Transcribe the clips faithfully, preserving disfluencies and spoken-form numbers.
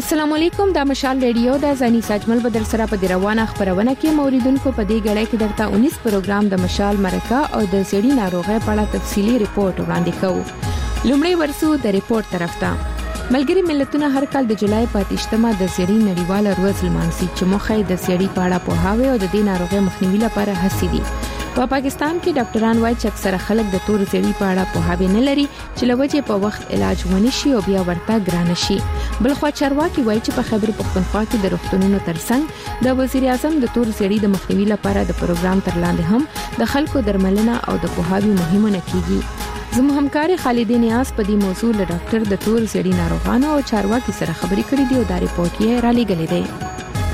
السلام علیکم، دا مشال ریډیو د زنی ساجمل بدل سره په روانه خبرونه کې موریدونکو په دې غړې کې درته انیس پروګرام د مشال مرکه او د سړي ناروغي په اړه تفصیلی ریپورت وړاندې کوو. لومړی ورسو د ریپورت طرف ته. ملګری ملتونه هر کال د جولای په اتمه د سړي نړیوال ورځ لمانځي چې مخه د سړي په اړه پوهاوی او د دې ناروغي مخنیوي لپاره هڅې دي. په پا پاکستان کې ډاکټران وايي چې اکثره خلک د تور زیړي په اړه پوهاوی نه لري چې لوجه په وخت علاج ونی شي او بیا ورته ګران شي. بلخو چارواکي وايي چې په خبر پښتونخوا کې د روغتونونو ترڅنګ د وزیر اعظم د تور زیړي د مخنیوي لپاره د پروګرام تر لاندې هم د خلکو درملنه او د پوهاوی مهمه کیږي. زموږ همکار خالد نیاز په دې موضوع له ډاکټر د تور زیړي ناروغانو او چارواکي سره خبرې کړې دي او دا ریپورت یې را لېږلی دی.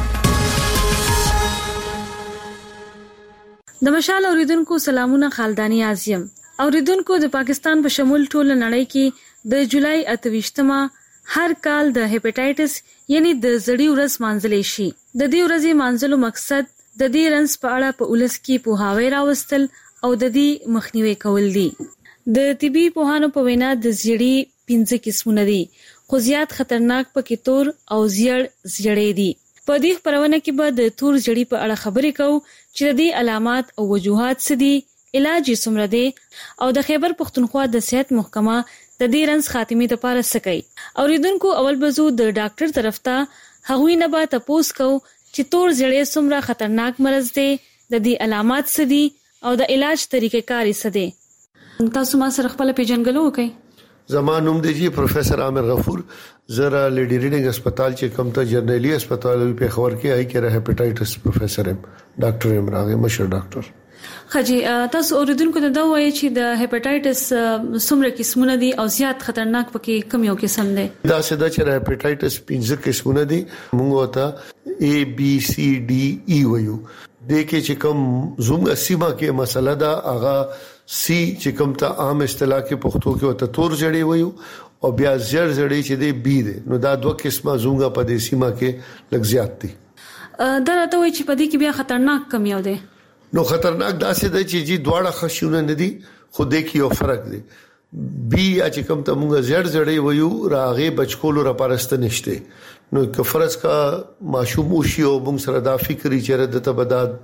د مشال اوریدونکو سلامونه، خالدانی اعظم. اوریدونکو د پاکستان په شمول ټول نړۍ کې د جولای اتويشتمه هر کال د هپاتایټس یعنی د زړی ورځ مانځل شي. د دې ورځې مانځلو مقصد د دې رنځ په اړه په ولس کې پوهاوی راوستل او د دې مخنیوي کول دي. د طبي پوهانو په وینا د زړی پنځه قسمونه دي، خو زیات خطرناک پکې تور او زیړ زړې دي. په دې خبرونه کې به د تور زړی په اړه خبرې کوو چې د دې علامات او وجوهات څه دي، علاج یې څومره دی او د خیبر پښتونخوا د صحت محکمه د دې رنځ خاتمې لپاره څه کوي. اوریدونکو اول بزو د ډاکټر طرف ته هغوی نه به تاسو کو چې تور زړی څومره خطرناک مرض دی، د دې علامات څه دي او د علاج طریقې کار څه دي. تاسو ما سره خپل پیژنګلو وکړئ. زمان نوم دی جی پروفیسر عامر غفور. زرا لیډی ریډینګ هسپتال چې کوم ته جرنیلی هسپتال په خبر کې آی کې هپاتایټس پروفیسر ایم ډاکټر امراغه مشر ډاکټر. خجی تاسو اوریدونکو ته دا وایي چې د هپاتایټس څومره قسمونه دي او زیات خطرناک پکې کوم یو قسم دی؟ دا ساده چې هپاتایټس پنځه قسمونه دي. موږ ته A B C D E وایو. د کې چې کوم زوم اسیما کې مسله دا هغه سی چې کوم ته عام اصطلاح کې پښتو کې وته تور زړی وایو او بیا زړ زړی چې دی بي دی. نو دا دوه قسمه زونګه په دې سیمه کې لږ زیات دي. دا راته وایي چې په دې کې بیا خطرناک کم یو دی. نو خطرناک دا څه دی چې جی دواړه خښونه نه دي، خو دې کې یو فرق دی. بي چې کوم ته موږ زړ زړی وایو راغه بچکولو را پرست نشته. نو که فرض کا معشوم وشي او موږ سره دا فکر چې رد ته بداد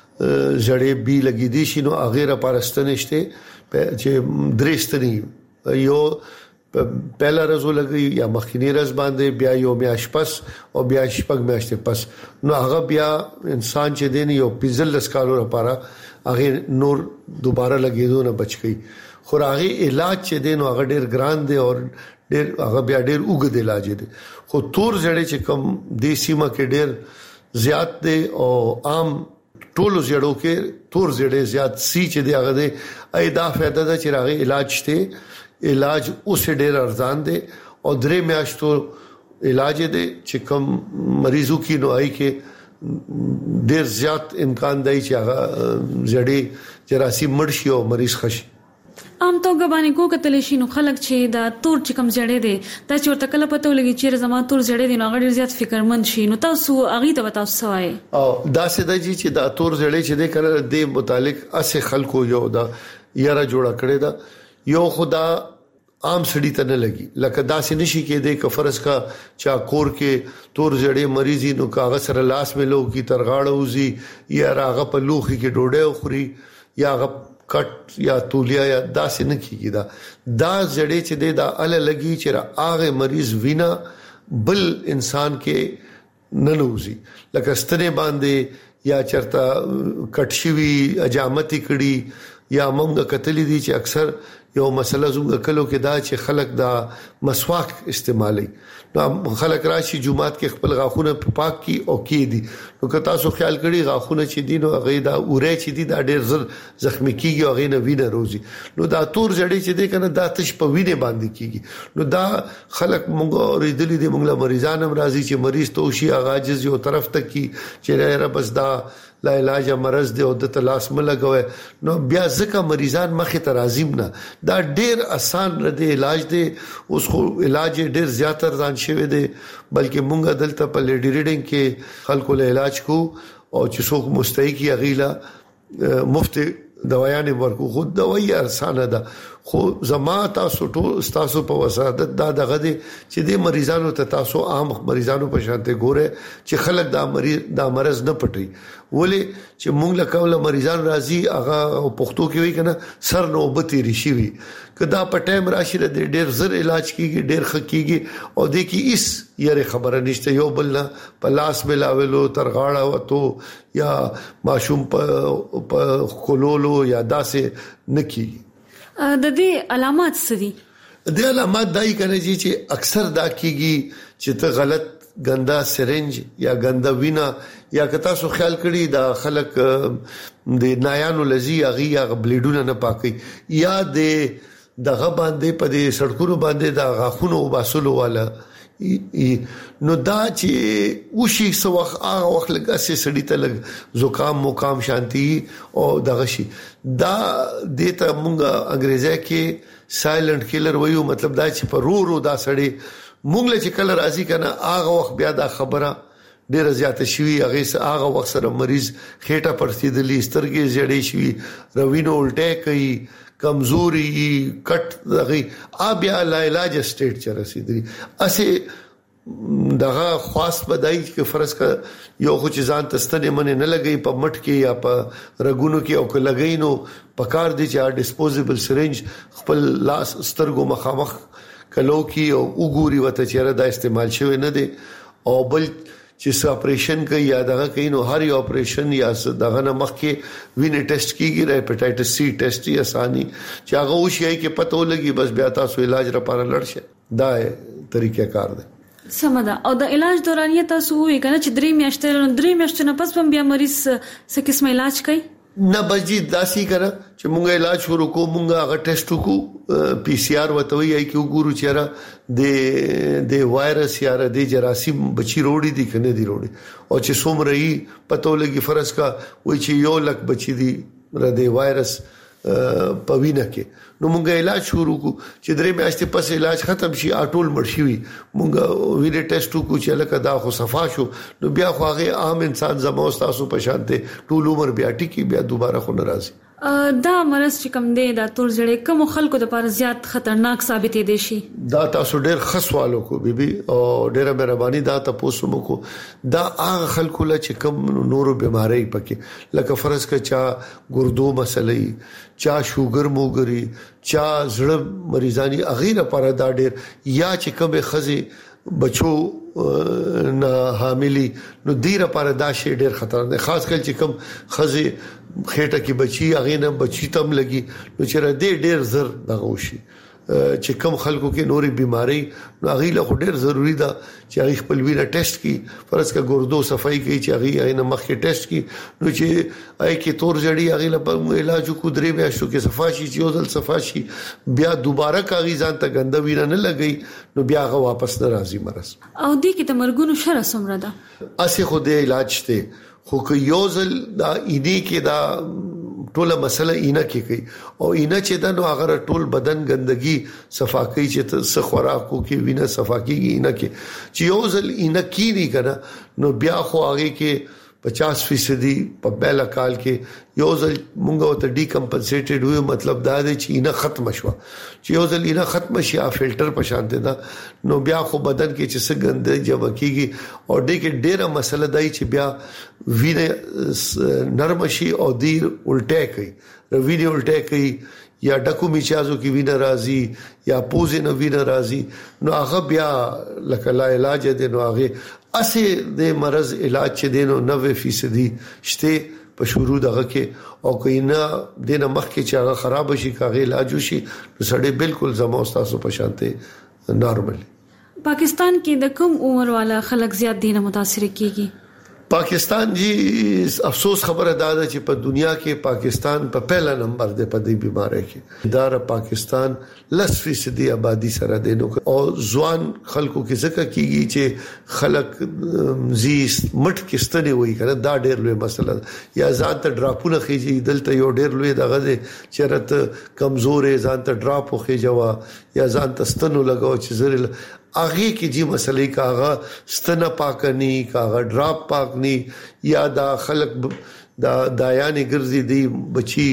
زړې بي لګې دي شي، نو هغه را پرست نشته چې درېستنی یو پهلا ورځ لګي یا مخکینی ورځ باندې بیا یو میاش پس او بیا شپږ میاشتې پس. نو هغه بیا انسان چې دین یو پزل لسکالو لپاره هغه نور دوباره لګیدو نه بچ کی. خو هغه علاج چې دین هغه ډیر ګران دی او ډیر هغه بیا ډیر اوږد علاج دی. خو تور زړې چې کوم دیسی ما کې ډیر زیات دی او عام ټولو زړو کې تور زړې زیات سی چې دی هغه دی ایدا فائدہ ده چې هغه علاج ته علاج اوس ډیر ارزان دی او درې میاشتو علاج دی چې کوم مریضو کې نو آی کې ډیر زیات امکان دی چې هغه زړې جراثیم مرشي او مریض خشي. ام تو غبانې کو کتل شي نو خلک چې دا تور چې کم زړې دي دا چې ورته کله پته ولګي چې زما تور زړې دي نو هغه ډیر زیات فکرمند شي. نو تاسو هغه ته تاسو وایي او دا سده جی چې دا تور زړې چې د کړه د متعلق اسه خلکو یو دا یاره جوړه کړی دا یو خدا عام سړی ته نه لګي. لکه داسې نشي کېده ک فرض کا چا کور کې تور زړې مریضي نو کاغذ سره لاس ملو کی ترغاړه وزي یا راغه په لوخي کې ډوډۍ خوري یا غ کټ یا تولیا یا داسې نه کیږي. دا دا زړې چې د دا ال لګي چې هغه مریض وینا بل انسان کې نه نوزي. لکه ستنه باندې یا چرتا کټشوي اجامتي کړي یا مونږه کتلې دي چې اکثر یو مسله زوګه کلو کې دا چې خلک دا مسواک استعمالي. نو خلک راشي جمعات کې خپل غاخونه پاک کی او کې دي. نو که تاسو خیال کړئ غاخونه چې دي نو هغه دا اوره چې دي دا ډېر زر زخمی کیږي او هغه نه وینه روزي. نو دا تور زړې چې دي کنه دا تش په وینه باندې کیږي. نو دا خلک مونږ ورېدلې دي مونږ له مریضانم راځي چې مریض تو شي عاجز یو طرف ته کی چې را بس دا لا علاج مرض دی او د تلاس ملګوي. نو بیا ځکه مریضان مخه ترازیم نه دا ډیر آسان ردی علاج دی. اوس خو علاج ډیر زیاتره ځان شوی دی بلکې مونږ دلته په لیډی ریډینګ کې خلکو له علاج کو او چې څوک مستحقي غیلا مفت دوايان ورکو. خود دوايي ارسانه ده خو زما تاسو ټول تاسو په وسادت دا دغه دي چې د مریضانو ته تاسو عام مریضانو په شانته ګوره چې خلک دا مریض دا مرز نه پټي ولې چې مونږ له کومه مریضان راځي هغه پښتو کې وی کنه سر نوبتي رشي وي کدا په ټایم راشي د ډېر زر علاج کیږي ډېر خکېږي او د کی اس یاره خبره نشته یو بل نه په لاس ملاولو ترغاړه وته یا ماشوم په کولولو یا داسې نکی د دې علامات څه دي د علامات دای کنه چې اکثر دا کیږي چې ته غلط ګندا سرنج یا ګندا وینا یا کتا سو خیال کړي دا خلک د نایانو لذي اغي یا بلیډونه نه پاکي یا د دغه باندې په دې سړکونو باندې دا غاخونو وباسلو والا نو دا چې وشي سو هغه وخت لګه سي سړی ته لګ زکام مقام شانتي او دغه شي دا دته مونږه انګريزي کې سایلنت کیلر وایو مطلب دا چې په رو رو دا سړی مونږ له چې کله راځي کنه هغه وخت بیا دا خبره ډیره زیاته شوی هغه هغه وخت سره مریض خېټه پرسیدلی سترګې جړې شوی روینو الټه کوي کمزوري کټ دغه ابیا لا علاج سټیټ چر رسیدلی اسه دغه خاص بدای کې فرض کا یو خو چې ځان تستنه منه نه لګي په مټ کې یا په رګونو کې او که لګي نو پکار دي چې ډیسپوزیبل سرنج خپل لاس سترګو مخامخ کلو کې او وګوري وته چیرې دا استعمال شوی نه دي او بل چې څه اپریشن کوي یا دغه کوي نو هر یو اپریشن یا دغه نه مخکې وینې ټیسټ کیږي هپاتایټس سی ټیسټ یې اساني چې هغه وشي کې پته ولګي بس بیا تاسو علاج لپاره لړشه دا طریقې کار دی سمدا او د علاج دورانیه تاسو وی کنه چې درې میاشتې درې میاشتې نه پس بیا مریض څه قسم علاج کوي نه بجی داسي کنه چې مونږه علاج شروع کو مونږه هغه ټیسټ کو پی سی آر وتوي ای کیو ګورو چیرې د د وایرس یا د جراثیم بچی روړي دي کنه دي روړي او چې څومره یې پته لګي فرض کا وای چې یو لک بچی دي د وایرس پوینه کې نو مونږه علاج شروع کو چې درې میاشتې پس علاج ختم شي اټول مرشي وي مونږه ویډیو ټیسټ کو چې لکه دا خو صفا شو نو بیا خو هغه عام انسان زموږ تاسو په شانته ټول عمر بیا ټکی بیا دوباره خو ناراضي دا مرز چې کوم دی دا تور جړې کوم خلکو د لپاره زیات خطرناک ثابتې دي شي دا تاسو ډېر خصوالو کو بیبي او ډېر مهرباني دا تاسو مو کو دا هغه خلکو له چې کوم نورو بيمارۍ پکې لکه فرض کا چا ګردو مسلې چا شوګر موګري چا زړه مریضانی اغیره پر دا ډېر یا چې کومه خزي بچو نه حاملی نو ډیره پر دا شی ډېر خطر دی خاص کل چې کوم خزي خېټه کې بچي اغه نه بچي تم لګي نو چې را دې ډېر زر دغه وشي چې کوم خلکو کې نوري بيماري نو اغه له ډېر ضروری ده چې اغه خپل وینه ټیسټ کی فرض کا ګردو صفائی کوي چې اغه اغه مخ کې ټیسټ کی نو چې اې کې تور جړی اغه له علاج کو درې بیا شو کې صفاشي چې اوزل صفاشي بیا دوباره کاغی ځان ته ګنده وینه نه لګي نو بیا هغه واپس نه راځي مرز او دې کې تمرګونو شر سمره ده اسه خو دې علاج ته خو که یوزل دا ایدی کې دا ټوله مسله اینه کې کوي او اینه چې دا نو هغه ټول بدن ګندګي صفا کوي چې څه خوراکو کې وینه صفا کیږي اینه کې چې یوزل اینه کې نه کنه نو بیا خو هغه کې پچاس فیصد په بل کال کې یوزل مونږه ته ډی کمپنسیټډ وي مطلب دا دی چې اینه ختم شو چې یوزل اینه ختم شي ا فلټر په شان دي دا نو بیا خو بدن کې چې څه ګند جمع کیږي او ډی کې ډیره مسله دی چې بیا وینه نرم شي او دیر الټه کوي وینه الټه کوي یا ډکو میچازو کې وینه راځي یا پوزې نو وینه راځي نو هغه بیا لکه لا علاج دي نو هغه اسه د مرز علاج چې دینو نوے فیصد شته په شروع دغه کې او کینا دینه مخ کې چې هغه خراب شي کاغه علاج شي نو سړی بالکل زموږ تاسو په شانته نارمل پاکستان کې د کوم عمر والا خلک زیات دینه متاثر کیږي پاکستان جی افسوس خبره ده چې په دنیا کې پاکستان په پہلا نمبر دی په دې بیماری کې اداره پاکستان لس فیصد آبادی سره دی نو او ځوان خلکو کې ځکه کیږي چې خلک زیس مټ کې ستنی وي کنه دا ډېر لوی مسله یا ځان ته ډراپونه خيږي دلته یو ډېر لوی دغه دی چې رات کمزورې ځان ته ډراپ خوږي یا ځان ته ستنو لګاو چې زری اغه کی جی مسلې کاغه ستنه پاکنی کاغه ډراپ پاکنی یا دا خلق دا دایانه ګرځي دی بچي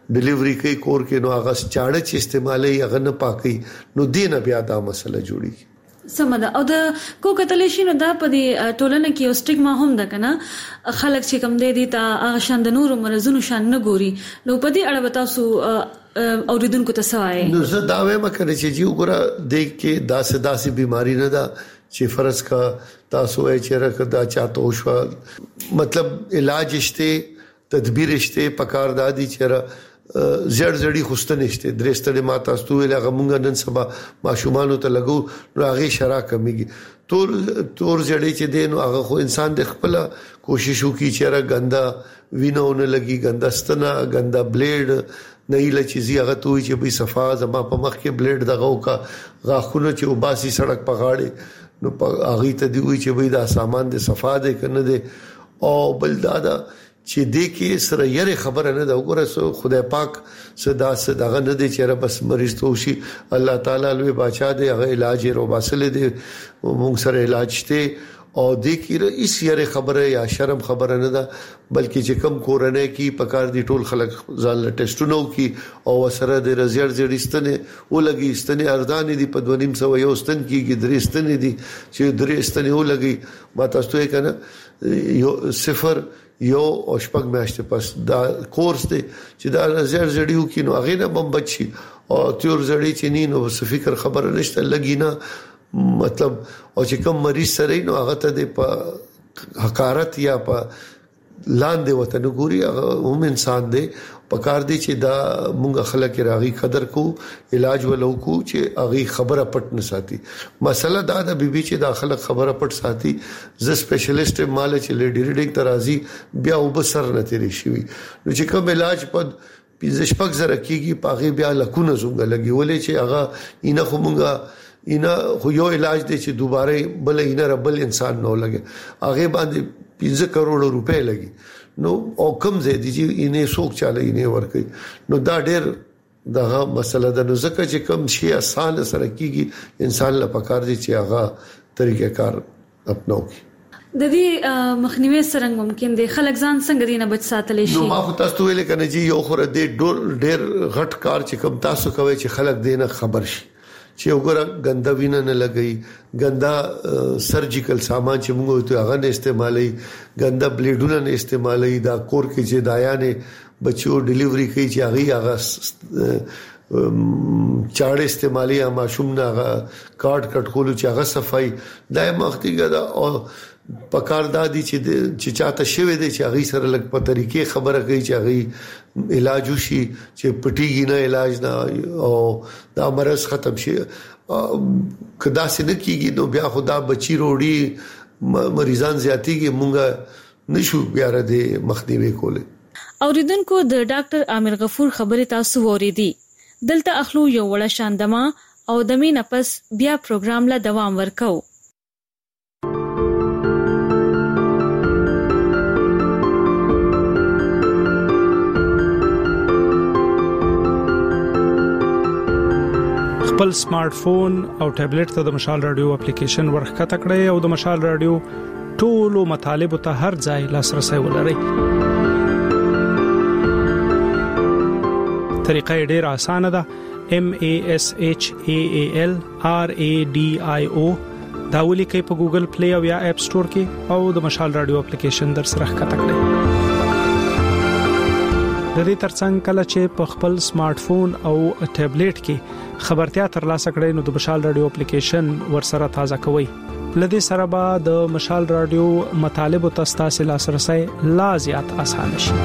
ډیلیوري کوي کور کې نو هغه چاړه چې استعمالي هغه نه پاکي نو دینه بیا دا مسله جوړي سمدا او د کو کتلیشي نو دا په دې ټولنه کې یو سټیګما هم ده کنه خلک چې کم دی دي تا هغه شان د نور مرزونو شان نه ګوري نو په دې اړه تاسو اوریدونکو ته سوای نو زه دا وایم کړی چې جی وګوره د کې داسې داسې بيماري نه ده چې فرض کا تاسو یې چیرې کدا چاته وشو مطلب علاج شته تدبیر شته پکار دادی چیرې زړ زړی خوسته نشته درېستړي ما تاسو ته لغه مونږ نن سبا ماشومان ته لګو نو هغه شرا کمیږي تور تور زړی چې دین هغه خو انسان د خپل کوشش وکي چې را غندا وینونه لګي غندا ستنه غندا بلیډ نه ایله چیزي هغه توي چې به صفا زما په مخ کې بلیډ دغه وکا غاخونه چې وباسي سړک په غاړه نو هغه ته دی وي چې به دا سامان د صفا ده کنه ده او بل دادا چې دې کې سره یې خبره نه ده وګوره خدای پاک صدا صدغه نه دي چې بس مریض ته شي الله تعالی لوی بادشاہ دی هغه علاج یې رو باسل دي موږ سره علاج ته او دې کې هیڅ یې خبره یا شرم خبره نه ده بلکې چې کم کورنۍ کې پکار دي ټول خلک ځان له ټیسټونو کې او سره د رزيړ زړستنه ولګي استنه اردان دي په دونیم سو یو استن کې درې استنه دي چې درې استنه ولګي ما تاسو ته کنه یو صفر یو او شپږ میاشتې پس دا کورس دی چې دا زړ زړیو کې نو هغه نه بم بچي او تور زړی چې نینو څه فکر خبره نشته لګی نه مطلب او چې کوم مریض سره نو هغه ته د حقارت یا په لاندې وته ګوري هغه هم انسان دی پکار دی چې دا مونږ خلک راغي قدر کو علاج ولو کو چې هغه خبره پټ نه ساتي مسله دا د بیبي چې داخله خبره پټ ساتي ز سپیشلیست مال چې لیډی ریډینګ ترازی بیا وبسر نه تیری شي نو چې کوم علاج په پنځه شپږ زره کېږي پاغه بیا لکونه زونګه لګي ولې چې هغه اینه خو مونږه اینه خو یو علاج دی چې دوباره بل اینه ربل انسان نو لګي هغه باندې پنځه کروڑ روپے لګي نو او کم زه دي چې اینه څوک چاله اینه ورکي نو دا ډېر دغه مسله د نو زکه چې کم شي آسان سره کیږي انسان له پکار دي چې هغه طریقې کار اپناو کی د دې مخنیوي سره ممکن دي خلک ځان څنګه دینه بچ ساتلی شي نو ما خو تاسو ویل کنه چې یو خور دې ډېر غټ کار چې کم تاسو کوي چې خلک دینه خبر شي چې وګوره ګنده وینه نه لګي ګنده سرجیکل سامان چې موږ ته هغه نه استعمالي ګنده بلیډونه نه استعمالي دا کور کې چې دایانه بچو ډیلیوري کوي چې هغه هغه چاړه استعمالي یا ماشوم نه هغه کارت کټ کولو چې هغه صفای دای مختي ګدا او پکار دادی چې چې چاته شوی دی چې هغه سره لګ په طریقې خبره کوي چې هغه علاج وشي چې پټیږي نه علاج نه او دا مرز ختم شي کدا سینه کیږي نو بیا خدا بچی روړي مریضان زیاتیږي مونږه نشو بیا را دي مخنیوي کوله اوریدونکو د ډاکټر عامر غفور خبره تاسو وریدي دلته اخلو یو وړه شاندما او د مینه پس بیا پروګرام لا دوام ورکو خپل سمارټ فون او ټابلیټ ته د مشال رادیو اپلیکیشن ورخکته کړئ او د مشال رادیو ټولو مطالب ته هر ځای لاسرسي ولرئ. طریقه ډېره اسانه ده. M A S H A A L R A D I O دا ولیکئ په ګوګل پلی او یا اپ سٹور کې او د مشال رادیو اپلیکیشن در سره ښکته کړئ. د دې ترڅنګ کله چې په خپل سمارټ فون او ټابلیټ کې خبرتیا ترلاسه کړئ نو د مشال رادیو اپلیکیشن ورسره تازه کوئ. لدې سره به د مشال رادیو مطالب او تاسو لاسرسي لا زیات آسان شي.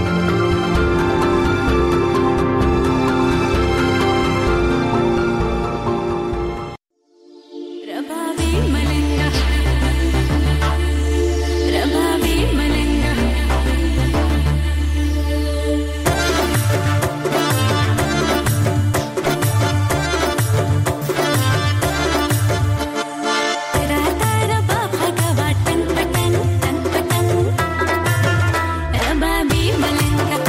Malenga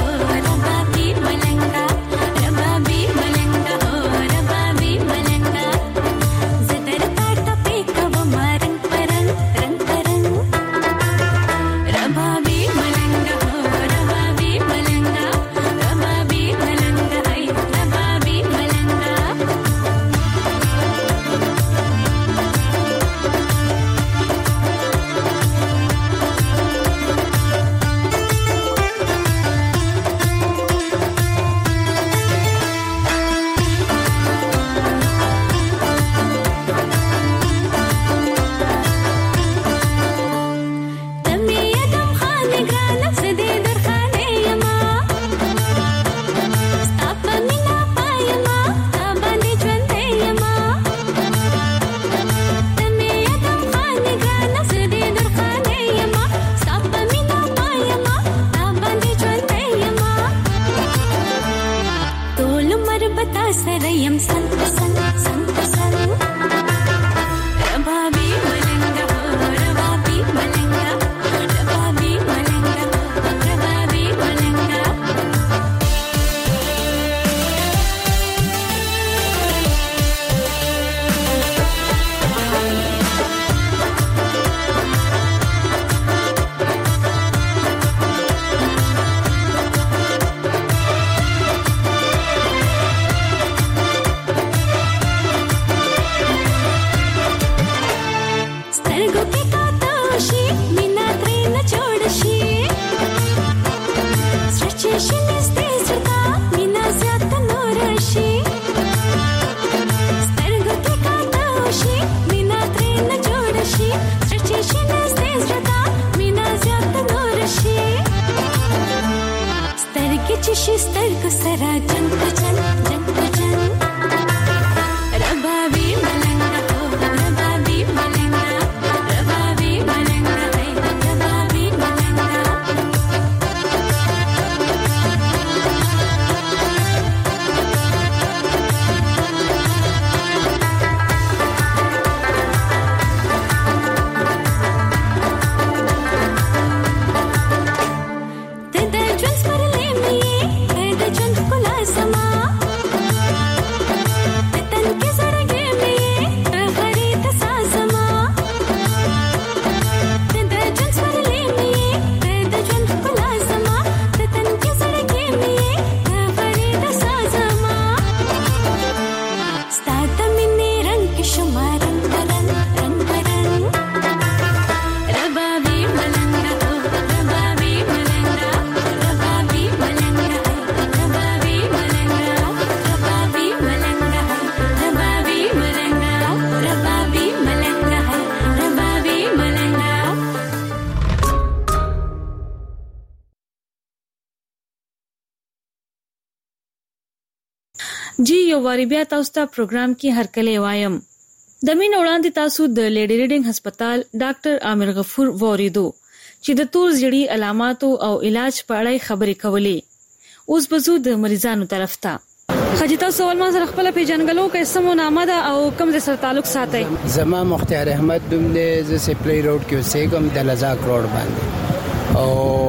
جی یو واری بیا تاسو ته پروګرام کې هرکلی وایم. د مين وړاندې تاسو د لیډي ریډینګ هسپتال ډاکټر عامر غفور وریدو چې د تور زیړی علاماتو او علاج په اړه خبرې کولې. اوس بزو د مریضانو طرف ته خجی تاسو ول ما سره خپل پیژنګلو کې سمو نامه ده او کوم د سره تعلق ساتي. زما مختار احمد دوم دې ز سپلی روډ کې اوسېګم د لزاک روډ باندې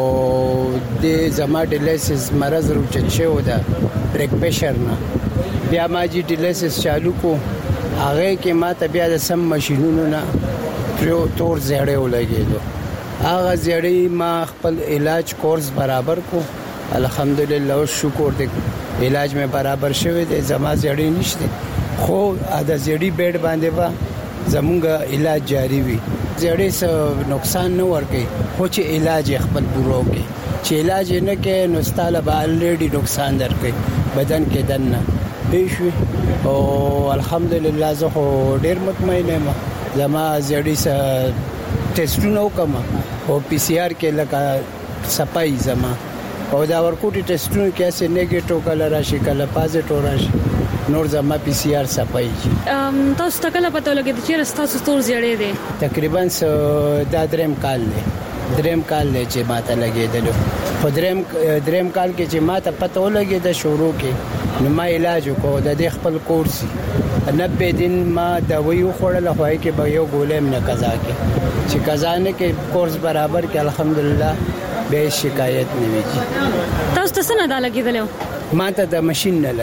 او د زما ډیلیسس مرز روچت شو ده بریک پریشر نه بیا ما جی ډیلیسس چالو کو هغه کې ما ته بیا د سم ماشينونو نه پرو تور زړې ولګېدو. هغه زړې ما خپل علاج کورس برابر کو الحمدلله او شکر دې علاج مې برابر شوی دی. زما زړې نشته خو ادا زړې بیډ باندې با زمونږ علاج جاری وي. زړې څه نقصان نه ورکي خو چې علاج خپل پورو کې چې علاج نه کې نو ستاله به الریډي نقصان درکې بدن کې دنه بيشوي او الحمدلله زه خو ډیر مطمئن یم. زما زړې څه ټیسټونه وکم او پی سی آر کې لکه صفای زما او دا ورکوټي ټیسټونه کې سه نیگیټیو کله راشي کله پازیټیو راشي نور زما پی سی آر صفای. ام تاسو ته کله پته لګی چې تاسو تور زیړې دي؟ تقریبا دا دریم کال دی دریم کال دی چې ماته لګیدل. خو دریم دریم کال کې چې ماته پته ولګی د شروع کې نو ما علاج وکړ د دې خپل کورس نبه دن ما دوايي خوړل خو کې به یو ګولې نه قضا کې چې قضا نه کې کورس برابر کې الحمدلله به شکایت نه ویږي. تاسو ته څنګه دا لګیدل؟ ماته د ماشين نه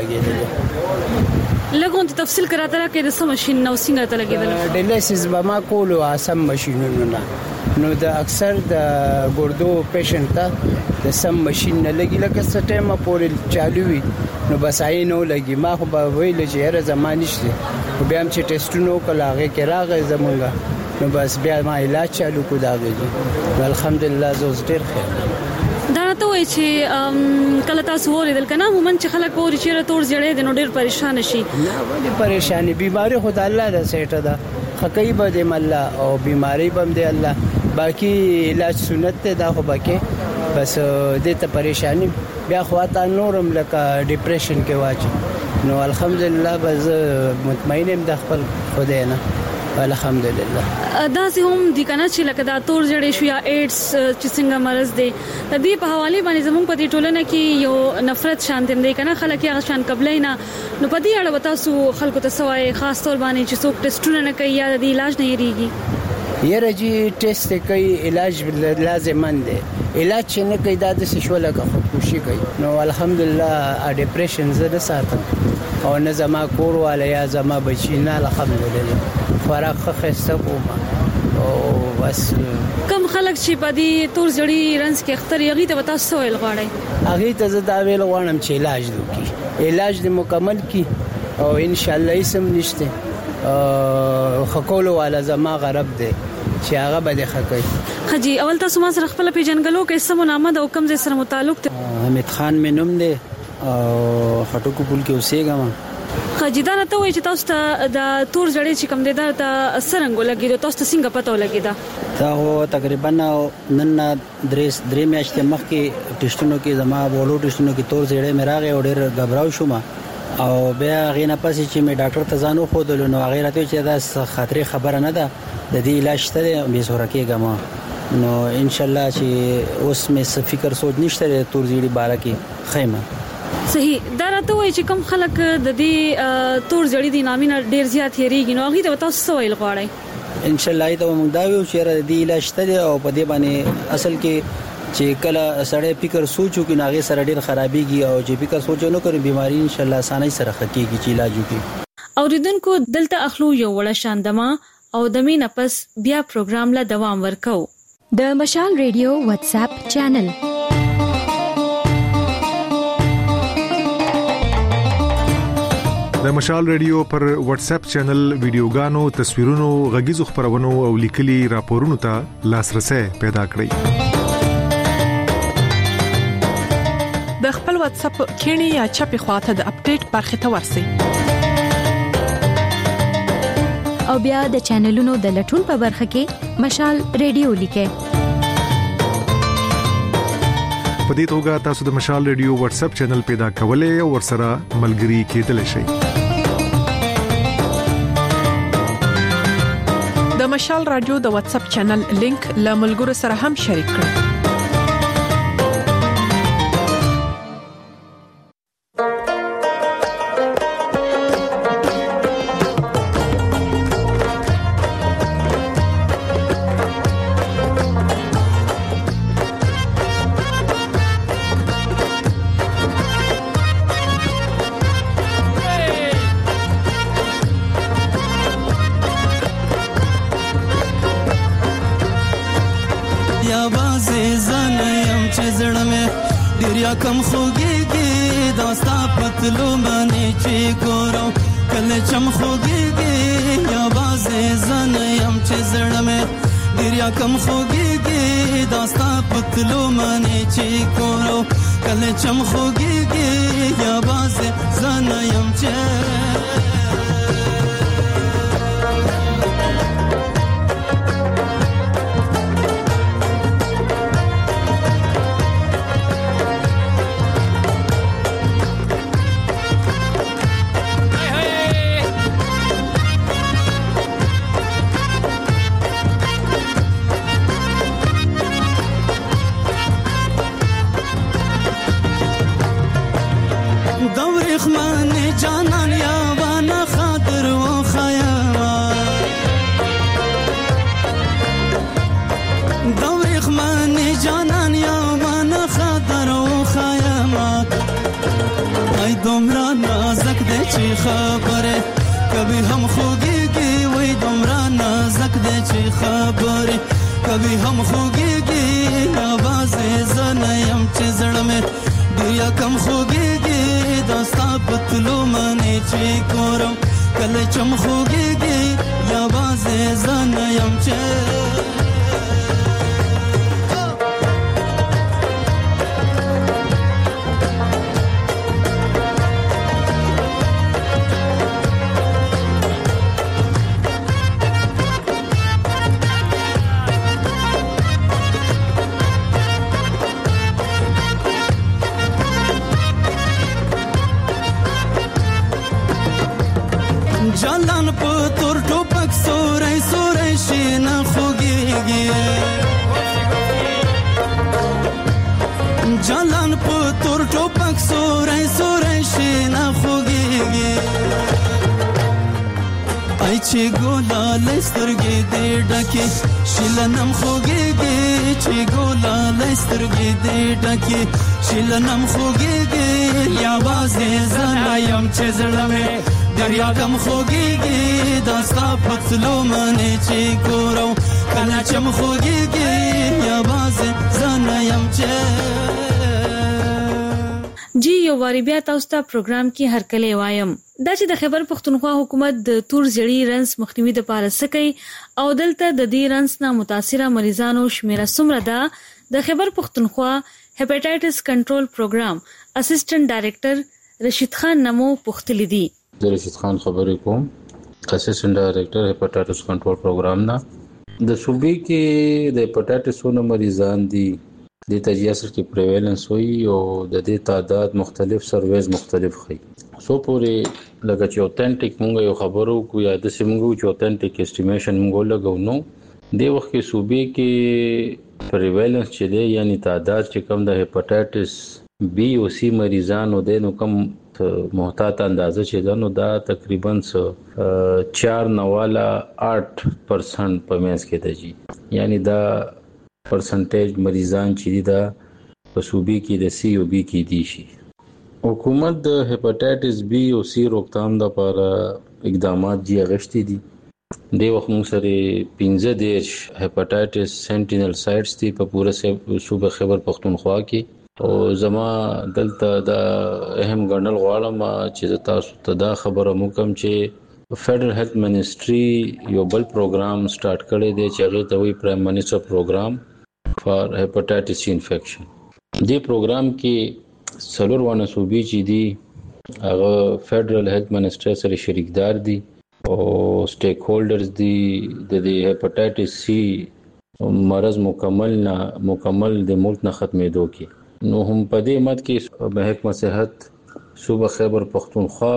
لګیدل. لګون ته تفصیل کراته کې د سم ماشين نو څنګه ته لګیدل؟ ډیلیسس به ما کولو اسم ماشينونو نه نو د اکثر د ګردو پیشنټ ته د سم ماشين نه لګي لکه سټیمه پورې چالو وي نو بس آی نو لګي. ما خو به ویل چې هر زمانه نشته بیا هم چې ټیسټونو کلاغه کې راغی زمونږه نو بس بیا ما علاج چالو کو داږي الحمدلله زه ډیر خیر. دا ته وای چې کله تاسو وریدل کنه مومن چې خلک اوري چې تور زړې دي نو ډیر پریشان شي. نه ولې پریشانی بیماری خدای الله را سیټه ده خکې به دې مله او بیماری بم دې الله باقی علاج سنت ته دا خو باقی بس دې ته پریشانی بیا خواته نورم لکه ډیپریشن کې واچي نو الحمدلله بس مطمئن يم د خپل خدای نه الحمدلله. دا سه هم د کنه چې لکه دا تور جړې شو یا ایډز چې څنګه مرز دی د دې په حواله باندې زموږ په دې ټولنه کې یو نفرت شانتم دی کنه خلک یې شان قبلینا نو په دې اړه وتاسو خلکو ته سوای خاص تور باندې چې څوک ټیسټونه نه کوي یا د علاج نه یریږي. یره جی ټیسټ کوي علاج لازمن دی علاج چې نه کوي دا د سشوله خودکشي کوي نو الحمدلله ډیپریشن زده ساتم او نه زما کور والا یا زما بچی نه الحمدلله فراغ خسته کوم او بس. کم خلک چې په دې تور زړی رنس کې اختر یغي ته تاسو ویل غواړي؟ هغه ته زه دا ویل غواړم چې علاج وکړي علاج دې مکمل کړي او ان شاء الله اسم نشته خکول والا زما غرب دی چې هغه به د خکې. خجی اول تاسو ما سره خپل پیژنګلو کې سمو نامه د حکم ز سره متعلق ته. حمید خان مې نوم دی او خټکو پول کې اوسېږم. خجی دا راته وایي چې تاسو ته د تور زړې چې کوم دی دا د سرنګ لګیدو تاسو ته څنګه پته ولګیدا؟ دا هو تقریبا نن درې درې میاشتې مخکې ټیسټونو کې زما بولو ټیسټونو کې تور زړې مې راغی او ډېر غبراو شوم او بیا غینه پسې چې مې ډاکټر ته ځانو خو دلو نو هغه راته چې دا خطرې خبره نه ده د دې علاج ته به زوره کېږم نو ان شاء الله چې اوس مې فکر سوچ نشته تور زړې بارا کې خیمه. صحیح دا راته وایي چې کوم خلک د دې تور زړې د نامینه ډیر زیات هریږي نو هغه ته تاسو ویل غواړئ؟ ان شاء الله دا موږ دا ویو چې د دې علاج ته او په دې باندې اصل کې چې کله سړی فکر سوچو کې ناغه سره ډیر خرابېږي او چې فکر سوچو نو کوي بيماري ان شاء الله اسانه سره خکېږي چې علاج وکړي. اوریدونکو دلته اخلو یو وړه شاندما او د مینه پس بیا پروګرام لا دوام ورکو. د مشال ریډیو واتس اپ چینل د مشال ریډیو پر واتس اپ چینل ویډیوګانو تصویرونو غږیزو خبرونو او لیکلي راپورونو ته لاسرسي پیدا کړئ. د خپل واتس اپ کینی یا چپی خواته د اپډیټ برخه ته ورسئ او بیا د چینلونو د لټون په برخه کې مشال ریډیو لیکئ. په دې توګه تاسو د مشال ریډیو واتس اپ چینل پیدا کولای او ورسره ملګري کېدلی شئ. د مشال رادیو د واتس اپ چینل لینک له ملګرو سره هم شریک کړئ. کم خوږیږي داستا پتلو باندې چې ګورو کله چم خوږیږي یا بازه زن يم چې زړه مې ډیریا کم خوږیږي داستا پتلو باندې چې ګورو کله چم خوږیږي یا بازه زن يم چې جانان یا وانا خاطر و خیامات دور اخمان جانان یا وانا خاطر و خیامات ای دمرا نازک دے چی خبره کبھی ہم خوگیگی وی دمرا نازک دے چی خبره کبھی ہم خوگیگی آواز زنیم چی زڑمے دیا کم خوگیگی داستا پتلو مانی چی کورم کل چم خوگیگی یا باز زنیم چی جالان پتور ټوپک سورې سورې شینه خوږیږي جالان پتور ټوپک سورې سورې شینه خوږیږي ای چې ګولا لسترګې دې ډکه شیلنم خوږیږي چې ګولا لسترګې دې ډکه شیلنم خوږیږي یا وازه زنایم چې زړمه دریا کم خوږیږي داستا پتلو منې چې ګورو کله چم خوږیږي یا باز زنایم چې جی یو واری بیا تاسو ته پروګرام کې هرکلی وایم دا چې د خیبر پختونخوا حکومت د تور زړی رنس مخنیوي لپاره سکی او دلته د دې رنس نه متاثره مریضانو شمیره څومره ده د خیبر پختونخوا هپاتایټس کنټرول پروګرام اسسټنټ ډایریکټر رشید خان نمو پختلی دی. د رشید خان خبرې کوم اسسټنټ ډایریکټر هپاتایټس کنټرول پروګرام نه د صوبې کې د هپاتایټس نو مریضان دي د تجهیزات کې پریویلنس وي او د دې تعداد مختلف سرویز مختلف خي سو پورې لکه چې اوتنټیک مونږ یو خبرو کو یا د سیمونږ چې اوتنټیک اسټیمیشن مونږ لګو نو د وخت کې صوبې کې پریویلنس چې دی یعنی تعداد چې کم د هپاتایټس بی او سی مریضانو د نو کم محتاط اندازه چې دا نو دا تقریبا چار نواله آٹھ پرسنٹ په مینس کې دی جی یعنی دا پرسنټیج مریضان چې دا په صوبې کې د سی او بی کې دي شي. حکومت د هپاتایټس بی او سی روکتام لپاره اقدامات جی غشتي دي. د وخت موږ سره پنځه دیش هپاتایټس سنټینل سایټس دي په پوره صوبه خیبر پختونخوا کې او زما دلته دا اهم ګڼل غواړم چې تاسو ته دا خبره موکم چې فیډرل هیلث منسټری یو بل پروګرام سٹارټ کړی دی چې هغه ته وی پرایم منسټر پروګرام فار هپاتایټس سی انفیکشن. دې پروګرام کې څلور ونه صوبې چې دي هغه فیډرل هیلث منسټر سره شریکدار دي او سټیک هولډرز دي د دې هپاتایټس سی مرض مکمل نه مکمل د ملک نه ختمېدو کې نو هم په دې مد کې محکمه صحت صوبه خیبر پختونخوا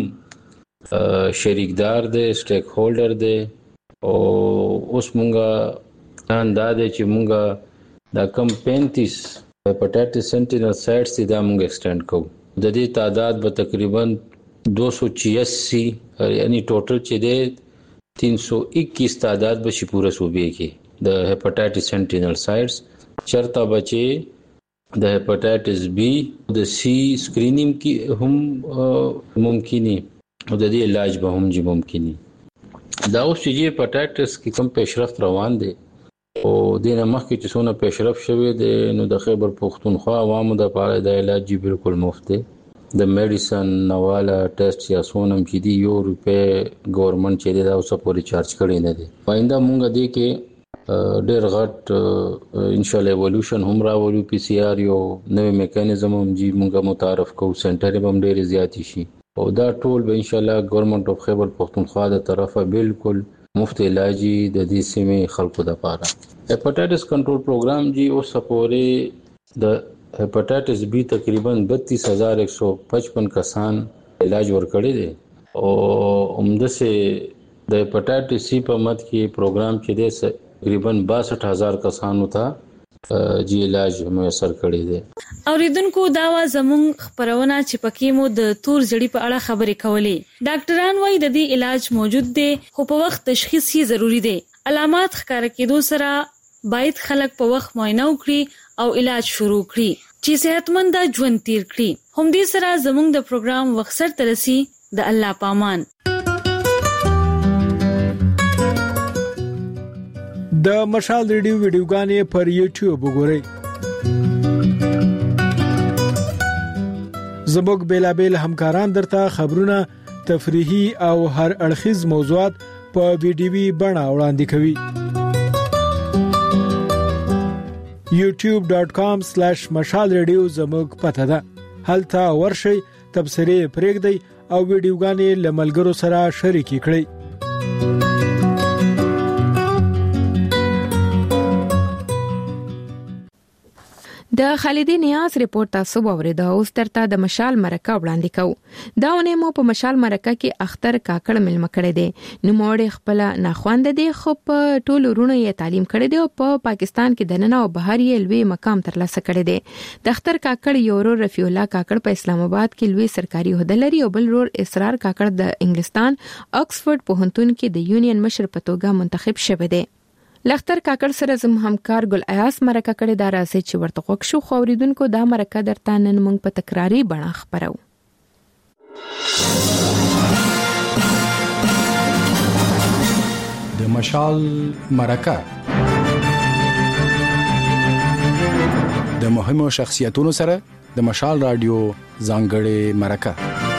هم شریکدار دی سټیک هولډر دی او اوس مونږه اندازه چې مونږه دا کم پینتیس هپاتایټس سنټینل سایټس دي دا مونږ ایکسټند کوو د دې تعداد به تقریبا دو سو چھیاسی یعنی ټوټل چې دی تین سو اکیس تعداد به شي پوره صوبې کې د هپاتایټس سنټینل سایټس چرته بچي د هپاتایټس بی د سی سکرینینګ کې هم ممکني او د دې علاج به هم جی ممکني. دا اوس چې هپاتایټس کې کوم پیشرفت روان دي او د نه مخکې چې څونه پیشرفت شوی دی نو د خیبر پختونخوا عوامو د لپاره د علاج جی بالکل مفت دی. د میډیسن نواله ټیسټ یا سونم چې دی یو روپے گورنمنت چې دی دا اوس پورې چارج کړی نه دی. پاینده مونږ دی کې ډېر غټ ان شاء الله ایوولوشن هم راولو پی سی آر یو نوې میکانیزم هم جی مونږه متعارف کوو سنټر هم ډېر زیات شي او دا ټول به ان شاء الله گورنمنت اف خیبر پختونخوا د طرفه بالکل مفت علاجي د دې سیمې خلکو د لپاره. هپاتایټس کنټرول پروګرام جی او سپورې د هپاتایټس بی تقریبا بتیس ہزار ایک سو پچپن کسان علاج ورکړي دي او عمده سے د هپاتایټس سی په مد کې پروګرام کې دی تقریبا باسٹھ ہزار کسانو ته جی علاج میسر کړي دي. اوریدونکو دا وا زموږ خبرونه چې پکې مو د تور زړی په اړه خبرې کولې. ډاکټران وايي د دې علاج موجود دی خو په وخت تشخیص یې ضروری دی. علامات ښکار کېدو سره باید خلک په وخت معاینه وکړي او علاج شروع کړي چې صحتمند ژوند تیر کړي. هم دې سره زموږ د پروګرام وخت سره ترسي د الله پامان. د مشال ریډیو ویډیوګانې پر یوټیوب وګورئ. زموږ بیلابل همکاران درته خبرونه تفریحي او هر اړخیز موضوعات په ویډیوي بڼه وړاندې کوي. یوټیوب ډاٹ کام سلیش مشال ریډیو زموږ پته ده. هلته ورشئ تبصرې پرېږدئ او ویډیوګانې له ملګرو سره شریکې کړئ. د خالدی نیاز ریپورت تاسو اوریدا اوس ترته د مشال مرکه وړاندې کوو. دا ونه مو په مشال مرکه کې اختر کاکړ ملم کړي دي نو موړ خپل ناخوانده دي خو په ټولو رونو یې تعلیم کړي دي او په پاکستان کې د نن او بهر یې لوی مقام ترلاسه کړي دي. د اختر کاکړ یو ورور رفیع الله کاکړ په اسلام آباد کې لوی سرکاري عہده لري او بل ورور اسرار کاکړ د انګلستان اکسفورد پوهنتون کې د یونین مشر په توګه منتخب شوی دی. لختر کاکړ سره زم همکار ګل ایاس مرکه کړي دا راځي چې ورته خوښ شو خو اوریدونکو دا مرکه درته نن موږ په تکراری بڼه خبرو. د مشال مرکه د مهمو شخصیتونو سره د مشال رادیو ځانګړې مرکه.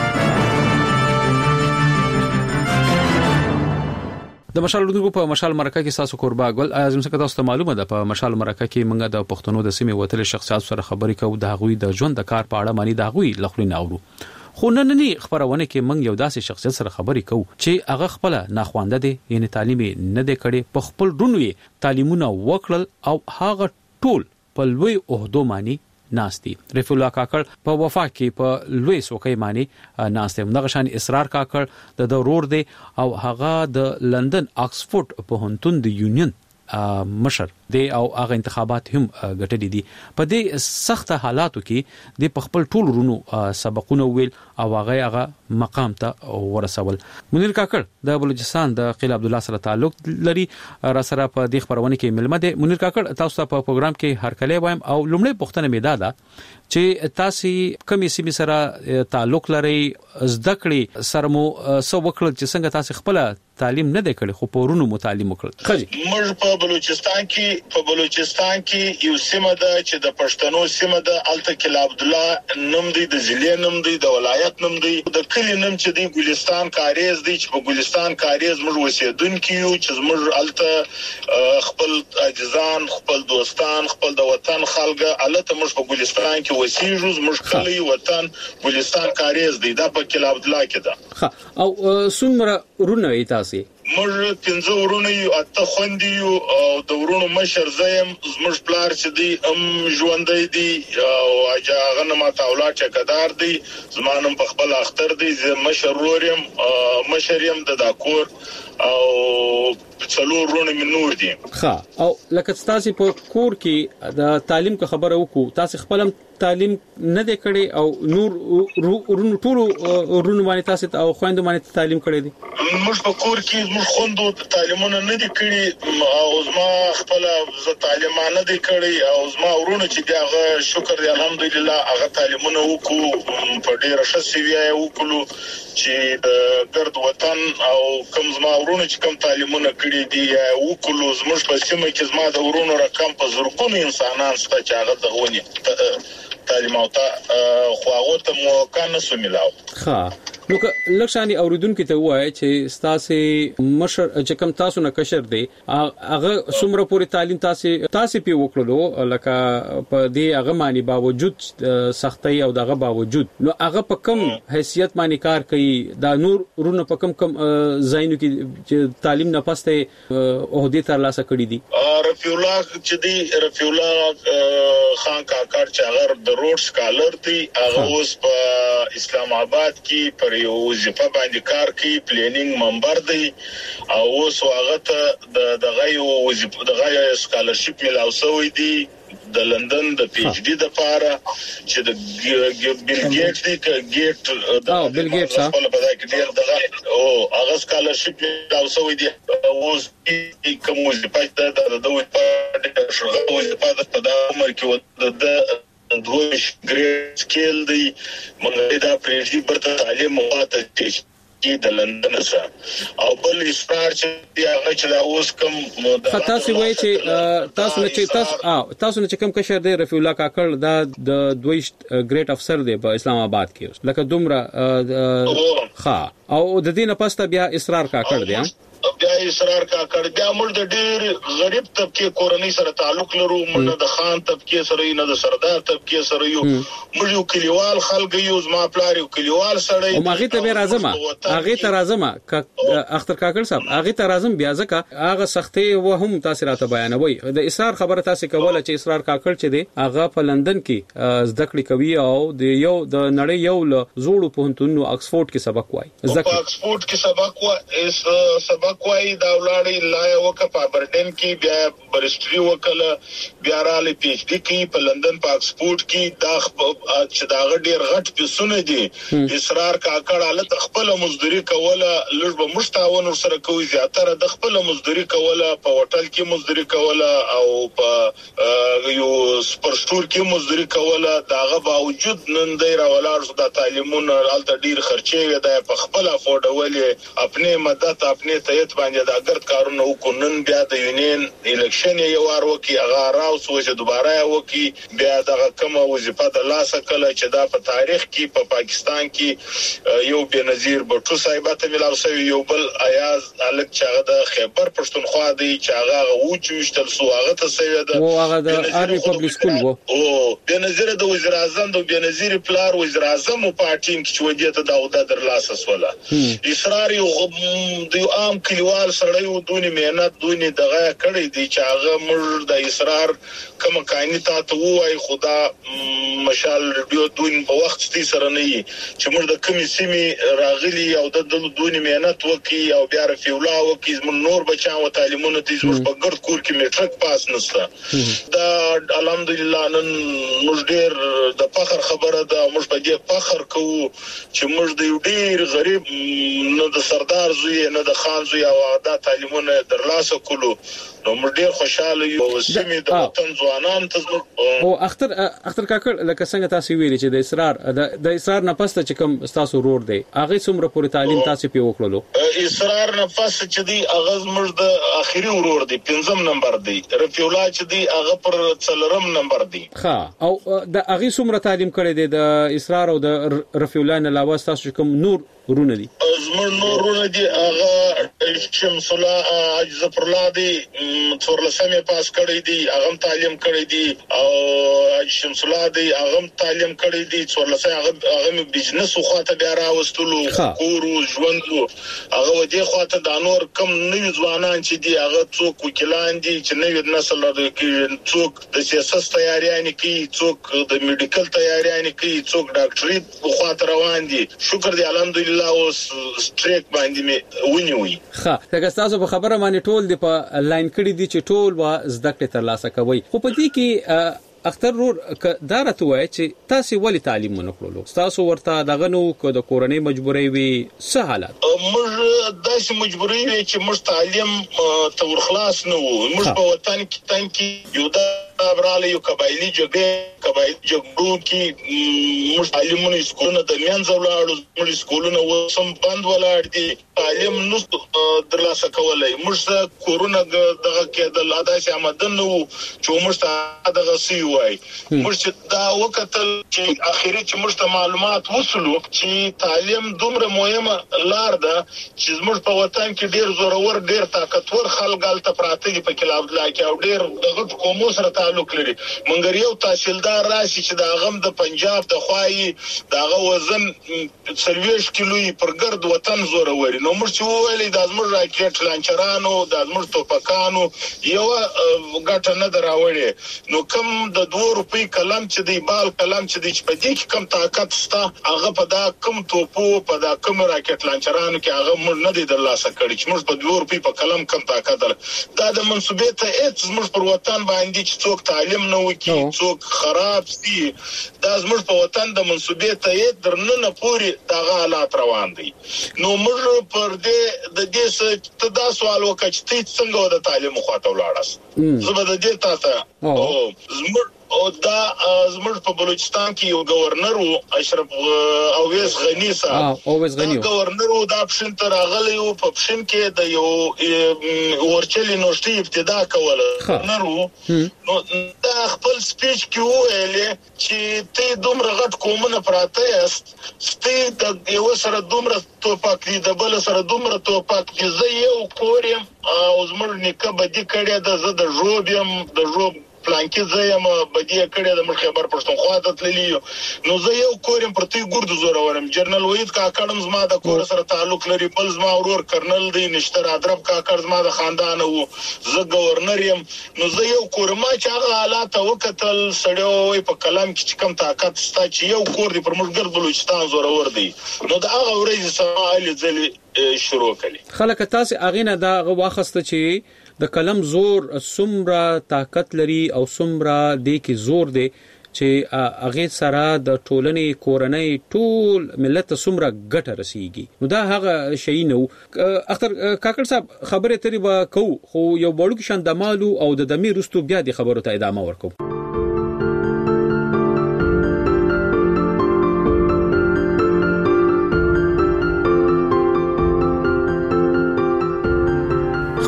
د مشال رادیو په مشال مرکه کې تاسو قربا ګل اعظم څخه تاسو ته معلومه ده په مشال مرکه کې موږ د پښتنو د سیمې وتل شخصیت سره خبرې کوو د هغوی د ژوند د کار په اړه مانی د هغوی لخرینه اورو. خو نننی خبرونه کې موږ یو داسې شخصیت سره خبرې کوو چې هغه خپل ناخوانده دي یعنی تعلیم نه دی کړي په خپل رونوي تعلیمونه وکړل او هغه ټول په لوی عہدو مانی ناشتي. رفیع الله کاکړ په وفا کې په لوی سوکې مانی ناشته دغه شان اصرار کاکړ د ضرور دی او هغه د لندن آکسفورد په هنتون د یونین مشر دی او هغه انتخابات هم غټلې دي. په دې سخت حالاتو کې د خپل ټول رونو سبقونه ویل او هغه هغه مقام ته ورسول. منیر کاکړ د بلوچستان د قیل عبد الله سره تعلق لري را سره په دې خبرونه کې ملمه دي. منیر کاکړ تاسو ته په پروګرام کې هر کله وایم او لومړی پوښتنه مې ده چې تاسو کومې سیمې سره تعلق لري زده کړې سره مو سو وکړل چې څنګه تاسو خپل تعلیم نه دی کړی خو پورونو متعلم وکړل. خځې موږ په بلوچستان کې په بلوچستان کې یو سیمه ده چې د پښتنو سیمه ده الته قیل عبد الله نوم دی د ضلع نوم دی د ولایت نوم دی د کلی نوم چې دی ګلستان کاریز دی چې په ګلستان کاریز موږ اوسېدونکو یو چې موږ الته خپل اجزان خپل دوستان خپل د وطن خلګه الته موږ په ګلستان کې وسیږو موږ کلی وطن ګلستان کاریز دی دا په قیل عبد الله کې ده. او څومره ورونه ایتاسي موږ پنځه ورونه یو اته خوندې یو او د ورونو مشر زیم زموږ پلار چې دی ام ژوندۍ دی او اجا غنما تاولات چکدار دی زمانم په خپل اختر دی زم مشر وریم مشریم د داکور او څلور ورونه من نور دي. ښه او لکه تاسو په کور کې د تعلیم کو خبره وکړو تاسو خپل تعلیم نه دی کړی او نور ورونو ټول ورونو باندې تاسو او خويندو باندې تعلیم کړی دي. موږ په کور کې موږ خوندو تعلیمونه نه دي کړی او زما خپل ز تعلیم نه دي کړی او زما ورونو چې دغه شکر دی الحمدلله هغه تعلیمونه وکړو په ډیره ښه سیویه وکړو چې د ګرد وطن او کوم زما ورونو چې کوم تعلیمونه کړی دي وکړو زموږ په سیمه کې زما د ورونو رقم په زرګونو انسانان ست چې هغه دغونی تعلیم او ته خو هغه ته موقع نه سملاو. ښه نو که لکشاني اوریدونکو ته وایي چې تاسو مشر چې کوم تاسو نه کشر دی هغه څومره پوری تعلیم تاسو تاسو په وکړلو لکه په دې هغه معنی باوجود سختي او دغه باوجود نو هغه په کم حیثیت باندې کار کوي دا نور ورونه په کم کم زاینو کې چې تعلیم نه پسته عہدې تر لاسه کړی دي. رفیع الله چې دی رفیع الله خان کاکړ چې هغه د روډ سکالر دی هغه اوس په اسلام آباد کې پر یو وظیفه باندې کار کوي پلانینګ منبر دی او اوس هغه ته د دغه یو وظیفه دغه سکالرشپ ملاو شوی دی د لندن د پی ایچ ډی د لپاره چې د بیل ګیټس دی ګیټ او بیل ګیټس په لپاره کې ډیر دغه او هغه سکالرشپ ملاو شوی دی اوس کوم وظیفه د دوی په شغل وظیفه د عمر کې د دوش ګریډ سکیل دی مونږ دا پریږدي برته تعلیم مواته چې د لندن سره او بل اسپار چې دی هغه چې اوس کوم تاسو وایي چې تاسو نه چې تاسو تاسو نه چې کوم کشر دی رفیع الله کاکړ دا د دویش ګریډ افسر دی په اسلام آباد کې لکه دومره ښه او د دې نه پسته بیا اصرار کاکړ دی بیا اصرار کاکړ بیا موږ د ډېر غریب طبقه کورنۍ سره تعلق لرو موږ د خان طبقه سره نه د سردار طبقه سره یو موږ یو کلیوال خلک یو زما پلار یو کلیوال سره او ماغه ته راځم هغه ته راځم اختر کاکړ صاحب هغه ته راځم بیا ځکه هغه سختي و هم تاسو راته بیانوي د اصرار خبره تاسو کوله چې اصرار کاکړ چې دی هغه په لندن کې زده کړې کوي او د یو د نړۍ یو زوړو پوهنتون آکسفورد کې سبق وایي په آکسفورد کې سبق وایي سبق کوي دا ولاړی لا یو په برډن کې بیا برستري وکړه بیا را لې پی ایچ ډی کې په لندن په آکسفورد کې دا چې دا غډیر غټ پیسونه دي اصرار کاکړ حالت خپل مزدوري کوله لږ به مشتاون سره کوي زیاتره د خپل مزدوري کوله په هوټل کې مزدوري کوله او په یو سپر سٹور کې مزدوري کوله داغه باوجود نن دی را ولاړ د تعلیمونو الته ډیر خرچې ده په خپل افورډولې خپل مدد خپل تیر مشروعیت باندې د اگر کارونه وکونن بیا د یونین الیکشن یو وار وکي هغه راو سوچ دوباره وکي بیا د کومه وظیفه د لاسه کله چې دا په تاریخ کې په پا پاکستان کې یو بنظیر بټو صاحب ته ملاو شوی یو بل ایاز الک چې هغه د خیبر پښتونخوا دی چې هغه و چوشتل سو هغه ته سوی ده او هغه د آرمي پبلک سکول وو او بنظیر د وزیر اعظم د بنظیر پلار وزیر اعظم په پارټین کې چې ودیته دا د در لاسه سوله اصرار یو د عام کلیوال سړی و دونی مهنت دونی دغه کړی دی چې هغه مر د اصرار کوم کایني تاسو وای خدا مشال ریډیو دون په وخت ستې سره نه یي چې موږ د کمی سیمه راغلي او د دونی مهنت وکي او بیا رفیولا وکي زمون نور بچا او تعلیمونه د زموږ په ګرد کور کې میټرک پاس نسته دا الحمدلله نن موږ ډیر د فخر خبره ده موږ په دې فخر کوو چې موږ د یو ډیر غریب نه د سردار زوی نه د خان زوی او دا تعلیمونه درلاسه کولو نو موږ ډیر خوشاله یو سیمه د وطن ځوانان ته او اختر اختر کاکړ لکه څنګه تاسو ویلي چې د اصرار د اصرار نه پسته چې کوم تاسو رور دی هغه څومره پوری تعلیم تاسو په وکړلو اصرار نه پسته چې دی هغه موږ د اخیری ورور دی پنځم نمبر دی رفیع الله چې دی هغه پر څلورم نمبر دی ها او د هغه څومره تعلیم کړی دی د اصرار او د رفیع الله نه علاوه تاسو کوم نور ورونه دي زموږ نورونه دي هغه شمس الله عجز پر الله دي څورلسمه پاس کړی دي هغه تعلیم کړی دي او شمس الله دي هغه تعلیم کړی دي څورلسمه هغه هغه بزنس خو ته بیا راوستلو کورو ژوندو هغه ودی خو ته د نور کم نوې ځوانان چې دي هغه څوک وکیلان دي چې نوې نسل لري څوک د سیاست تیاریان کوي څوک د میډیکل تیاریان کوي څوک ډاکټري خو ته روان دي شکر دی الحمدلله لا اوس سټریک باندې مې ونیوي ښه څنګه تاسو په خبره باندې ټول دی په لاین کړی دي چې ټول وا زده کړې تر لاسه کوي خو په دې کې اختر رور دارته وای چې تاسو ولې تعلیم نه کړلو تاسو ورته دغه نو کو د کورنۍ مجبورۍ وي څه حالت موږ داسې مجبورۍ وي چې موږ تعلیم تور خلاص نه وو موږ په وطن کې تانکي یو دا براله یو قبایلی جګړه قبایلی جګړو کې موږ تعلیمونه سکولونه د میانځ ولاړو موږ سکولونه وسم بند ولاړ دي تعلیم نو درلاسه کولای موږ کورونا دغه کې د لاداسي آمدن نو چې موږ دغه سی وای موږ دا وکتل چې اخیری چې موږ معلومات وصلو چې تعلیم دومره مهمه لار ده چې موږ په وطن کې ډیر زورور ډیر طاقتور خلک غلطه پراته دي په کلاب لا کې او ډیر دغه قومو سره تعلق لري مونږ یو تحصیلدار راشي چې دا غم د پنجاب د خوای داغه وزن سرویش کیلوې پر ګرد وطن زوروري نو موږ چې ویلې د ازمر راکټ لانچرانو د ازمر توپکانو یو غټه نه دراوړي نو کم د دوه روپۍ کلم چې دی بال کلم چې دی چې په دې کې کم طاقت ستا هغه په دا کم توپو په دا کم راکټ لانچرانو کې هغه موږ نه دی درلاسه کړی چې موږ په دوه روپۍ په کلم کم طاقت دا د منسوبې ته هیڅ موږ پر وطن باندې چې څوک تعلیم نه وکي څوک خراب سي دا زموږ په وطن د منسوبې ته درنه پوري دغه حالات روان دي نو موږ پر دې د دې څه ته دا سوال وکړ چې څنګه د تعلیم خواته ولاړاس زه به د دې تاسو او زموږ او دا زموږ په بلوچستان کې یو گورنر وو اشرف اویس غنی صاحب اویس غنی گورنر وو دا پښین تر غلې او په پښین کې د یو ورچلې نوشتي ابتدا کوله گورنر وو نو دا خپل سپیچ کې وویل چې ته دومره غټ کومونه پراته یاست ستې د یو سره دومره توپک دي د بل سره دومره توپک دي زه یو کورم او زموږ نیکه بدی کړی د زه د ژوبیم د ژوب پلانکی زیم بدی کړی د خیبر پښتونخوا ته تللی نو زه یو کورم پرتی ګورد زوره ورم جنرال وحید کاکړم زما د کور سره تعلق لري بل زما ورور کرنل دی نشتر ادرب کاکړ زما د خاندان وو زه گورنر یم نو زه یو کورم چې هغه حالات وکتل سړیو په کلام کې کم طاقت ستا چې یو کور دی پر موږ ګرد بلوچستان زوره ور دی نو دا هغه ورځ سماعي ځلې شروع کړي خلک تاسو اغینه دا واخسته چې د کلم زور سمرا طاقت لري او سمرا د کی زور دی چې هغه سره د ټولنې کورنۍ ټول ملت سمرا ګټه رسیږي نو دا هغه شی نو اختر کاکړ صاحب خبره تری با کو خو یو بړو کې شان د مالو او د دمي رستو بیا د خبرو ته ادامه ورکو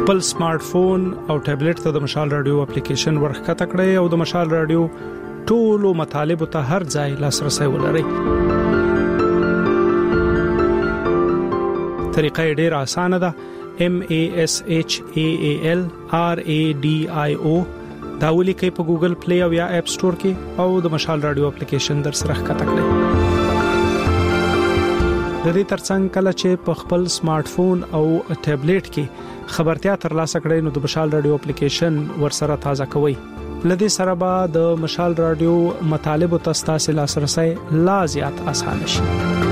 خپل سمارټ فون او ټابلیټ ته د مشال رادیو اپلیکیشن ورخکته کړئ او د مشال رادیو ټولو مطالب ته هر ځای لاسرسي ولرئ. طریقه ډیره اسانه ده. M A S H A A L R A D I O دا ولیکئ په ګوګل پلی او یا اپ سٹور کې او د مشال رادیو اپلیکیشن در سره ښکته کړئ. د دې ترڅنګ کله چې په خپل سمارټ فون او ټابلیټ کې خبرتیا ترلاسه کړئ نو د مشال رادیو اپلیکیشن ورسره تازه کوئ. لدې سره به د مشال رادیو مطالب او تاسو لاسرسي لا زیات اسانه شي.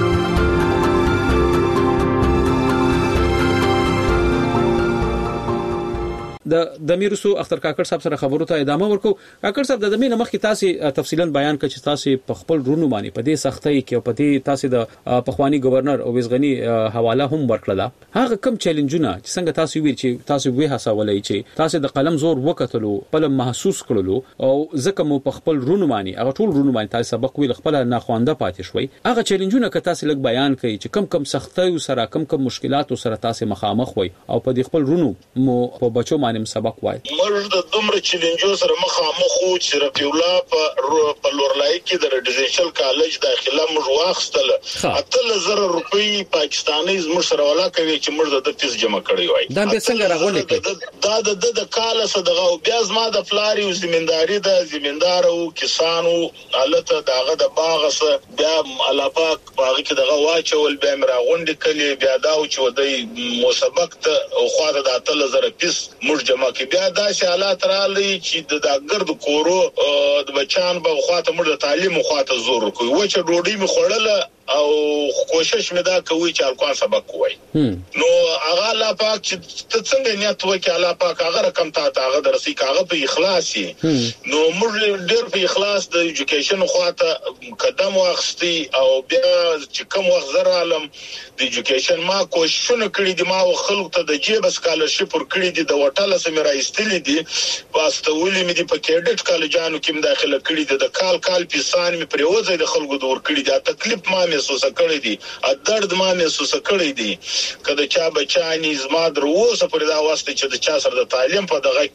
د د میرسو اختر کاکړ صاحب سره خبرو ته ادامه ورکو. کاکړ صاحب د زمينه مخکې تاسو تفصیلا بیان کړئ چې تاسو په خپل رونو باندې په دې سختۍ کې او په دې تاسو د پخوانی گورنر او وزغنی حواله هم ورکړه. هغه کم چیلنجونه چې څنګه تاسو ویل چې تاسو وې حسابولای چې تاسو د قلم زور وکټلو په محسوس کړلو او ځکه مو په خپل رونو باندې هغه ټول رونو باندې تاسو سبق ویل خپل نه خوانده پاتې شوي. هغه چیلنجونه که تاسو لږ بیان کړئ چې کم کم سختۍ سره کم کم مشکلات سره تاسو مخامخ وي او په دې خپل رونو مو په بچو باندې سبق وای. موږ د دومره چیلنجو سره مخامخ وو چې رفیع الله په په لورلای کې د ریزیدنشل کالج داخله موږ واخستل اتل زره روپۍ پاکستاني زموږ سره ولا کوي چې موږ د فیس جمع کړی وای. دا به څنګه راغونډه دا د د کال سره دغه بیا زما د فلاری او زمینداری د زمیندار او کسانو حالت دغه د باغ سره بیا علاپاک باغ کې دغه واچول بیا مرا غونډه کلی بیا دا او چې ودی مسبق ته او خواته د اتل زره فیس موږ جمع کې بیا دا حالات راځي چې د ګرد کورو د بچان په خواته موږ د تعلیم خواته زور کوي و چې ډوډۍ می خوړله او کوشش مې دا کوي چې الکو سبق وای. نو هغه لا پاک چې څنګه نیت وکي الله پاک هغه رقم ته هغه درسي کاغه په اخلاصي نو موږ ډېر په اخلاص د ایجوکیشن خواته قدم واخستي او بیا چې کوم وخت زر عالم د ایجوکیشن ما کوششونه کړی دي ما خلکو ته د جیب سکالرشپ ور کړی دي د وټاله سمې راایستلې دي واستولې مې دي په کېډټ کالجانو کې داخله کړی دي د کال کال پیسان مې پریوځي د خلکو د ور کړی دي تکلیف ما محسوس کړی دي ا درد ما محسوس کړی دي کله چا بچانی زما دروسه پر دا واسطه چې د چا سره د تعلیم په دغه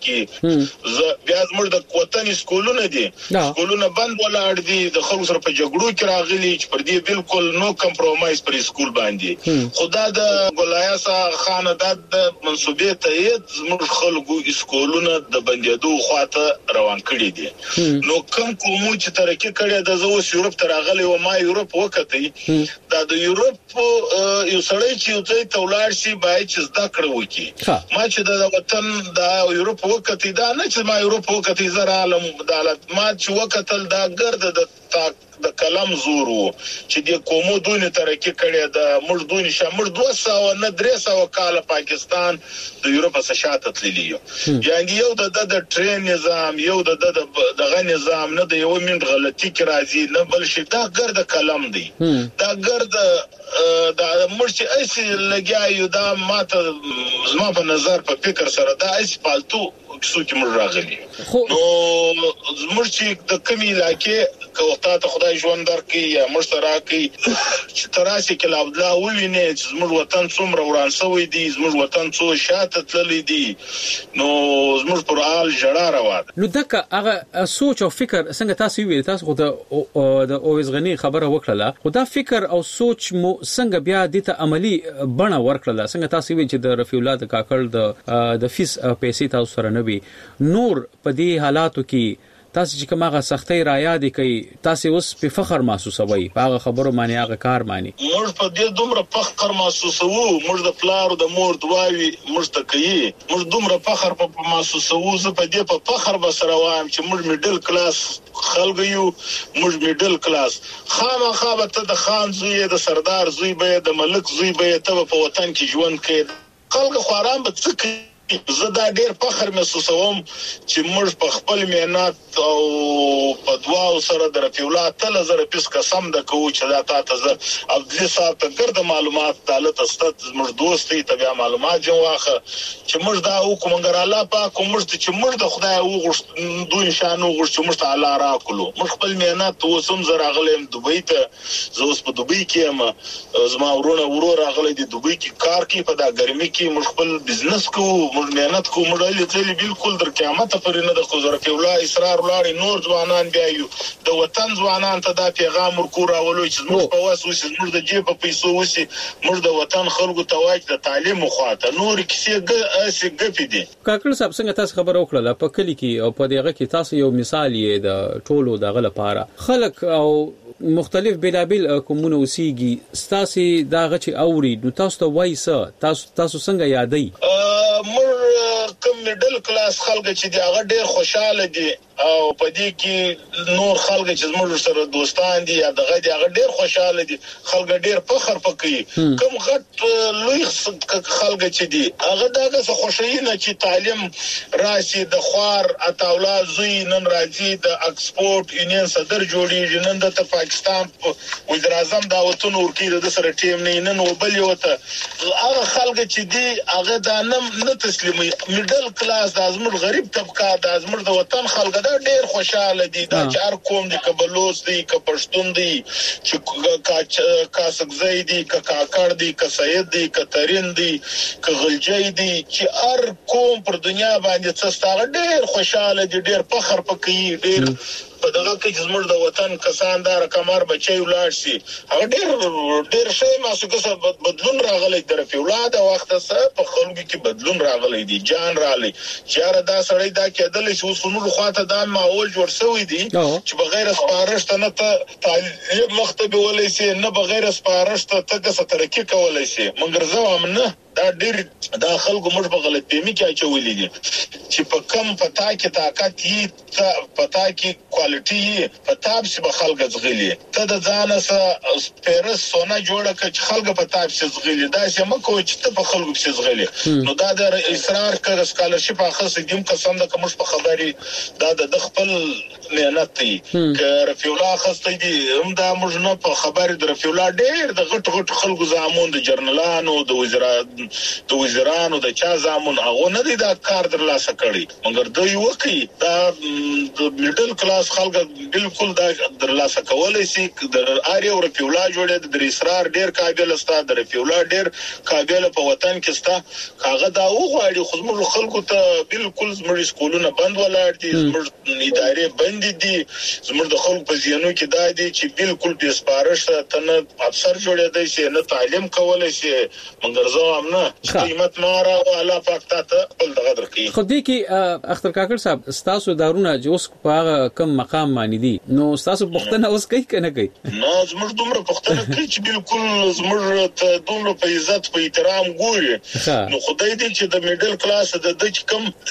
کې ز بیا موږ د وطن سکولونه دي سکولونه بند ولاړ دي د خلکو سره په جګړو کې راغلي چې پر دې بالکل نو کمپرومایز پر سکول باندې خدا د ګلایاسا خاندان د منسوبې ته زموږ خلکو سکولونه د بندیدو خواته روان کړی دي. نو کوم کوم چې ترکه کړی د زو یورپ ته راغلي او ما یورپ وکړي دا د یورپ یو سړی چې یو ځای ته ولاړ شي باید چې زده کړو وکي. ما چې د وطن د یورپ وکړي دا نه چې ما یورپ وکړي زره عالم عدالت ما چې وکړل دا ګرد د د کلم زورو چې د کومو دونه ترقی کړي د موږ دونه شامل دوه سوه نه درې سوه کال پاکستان د یورپ څخه شاته تللی یعنی یو د د ټرین نظام یو د دغه نظام نه د یو منټ غلطي کې راځي نه بل شي دا ګرد کلم دی دا ګرد دا موږ چې ایسي لګیایو دا ماته زما په نظر په فکر سره دا ایسي پالتو کیسو کې موږ راغلي نو موږ چې د کمی علاقې کوته ته خدای ژوند درکې یا مشترکي چې تراسي کې عبد الله وویني چې موږ وطن څومره وران شوی دی موږ وطن څو شاته تللی دی نو موږ پر حال جړه روان نو دغه هغه سوچ او فکر څنګه تاسو ویل تاسو خو د اوویز غنی خبره وکړه خو دا فکر او سوچ مو څنګه بیا د ته عملی بڼه ورکړه څنګه تاسو ویل چې د رفیع الله د کاکړ د د فیس پیسې تاسو سره نه وي نور په دې حالاتو کې تاسو چې کومه سختي را یاد کوي تاسو اوس په فخر محسوسوي په هغه خبرو باندې هغه کار مانی موږ په دې دومره فخر محسوسوو موږ د پلار د مور دواوي موږ ته کوي موږ دومره فخر په محسوسوو زه په دې په فخر بسره وایم چې موږ میډل کلاس خلک یو موږ میډل کلاس خامخا ته د خان زوی د سردار زوی به د ملک زوی به ته په وطن کې ژوند کوي خلک خورام به څه زه دا ډېر فخر محسوسوم چې موږ په خپل مهنت او په دعاو سره د رفیع الله تعالی زره پیس قسم د کوو چې دا تاسو زه عبدالله صاحب ته ګرد معلومات تعالی ست موږ دوستي ته معلومات جوړ واخه چې موږ دا حکم ګر الله پاک موږ ته چې موږ د خدای وغوښت دوی نشانو وغوښت موږ ته الله راکلو موږ خپل مهنت وسوم زره غلم دوبۍ ته زه اوس په دوبۍ کې یم زما ورونه ورور راغلي دي دوبۍ کې کار کوي په دا ګرمي کې موږ خپل بزنس کوو موږ مهنت کوو موږ لې بالکل در قیامت پرې نه د خزر په ولا اصرار ولاري نور ځوانان بیا یو د وطن ځوانان ته دا پیغام ورکو راولو چې موږ په واسو چې موږ د جیب په پیسو وسی موږ د وطن خلکو ته واج د تعلیم مخاطه نور کیسه ګ ګپې دي. کاکړ صاحب څنګه تاسو خبر وکړه په کلی کې او په دغه کې تاسو یو مثال یې د ټولو دغه لپاره خلک او مختلف بلابل کومونه اوسېږي ستاسو داغه چې اوري نو تاسو ته وایسه تاسو تاسو څنګه یادای مر کوم میډل کلاس خلک چې دی هغه ډېر خوشاله دي او په دې کې نور خلک چې زموږ سره دوستان دي یا دغه دی هغه ډېر خوشاله دي خلک ډېر فخر پکې کوم غټ لوی خلک چې دي هغه دغه څه خوشاله نه چې تعلیم راشي د خوار اتاولا زوی نن راځي د ایکسپورت یونین صدر جوړیږي نن د پاکستان وزیر اعظم دا وطن ورکی د سره ټیم نه نن وبل یو ته هغه خلک چې دي هغه دا نه تسلیمي میډل کلاس د ازمر غریب طبقه د ازمر د وطن خلک دا ډېر خوشاله دي دا چار قوم دي کبلوس دي کپشتون دي چې کاسکزي دي کاکړ دي کسید دي کترین دي کغلجي دي چې هر قوم پر دنیا باندې څه ستاره ډېر خوشاله دي ډېر فخر پکې ډېر په دغه کې چې زموږ د وطن کسان دار کمر بچي ولاړ شي هغه ډېر ډېر شي ماسوګه بدلون راغلی در په اولاد وخت سره په خلکو کې بدلون راغلی دي جان راغلی چې دا سړی دا کېدل چې اوس نور خواته دا ماحول جوړ شوی دی چې بغیر سپارښت نه ته تعلیم مختبه ولې سي نه بغیر سپارښت ته څه ترقی کولای شي مګر زه هم نه دا ډېر دا خلکو موږ په غلط فهمي کې اچولې دي چې په کم پتا کې طاقت یې پتا کې کوالټي پتا به خلک زغلي ته د ځان سره سپیرس سونه جوړه کړ چې خلک پتا به زغلي دا چې مکو چې ته په خلکو به زغلي نو دا د اصرار کړ سکالرشپ اخص دیم قسم د کوم په خبري دا د خپل مهنت دی ک رفیع الله خسته دي هم دا موږ نه په خبري د رفیع الله ډېر د غټ غټ خلکو زامون د جرنالانو د وزرا د وزیرانو د چا زامن هغه نه دي دا کار در لاسه کړی مګر دوی وکي دا د میډل کلاس خلک بالکل دا در لاسه کولای شي د اړ او رفیع الله جوړه د اصرار ډیر قابل است د رفیع الله ډیر قابل په وطن کې ستا هغه دا وغواړي خو موږ خلکو ته بالکل زموږ سکولونه بند ولاړ دي زموږ ادارې بند دي زموږ د خلکو په ځینو کې دا دي چې بالکل د سپارښت ته نه افسر جوړېدای شي نه تعلیم کولای شي مګر زه نه قیمت مارا او الله پاک ته بل دغه درکې خو دې کې اختر کاکړ صاحب تاسو دارونه چې اوس په کم مقام باندې دي نو تاسو پښتنه اوس کوي کنه کوي نو زموږ دومره پښتنه کوي چې بالکل زموږ ته دومره په عزت په احترام ګوري نو خدای دې چې د میډل کلاس د د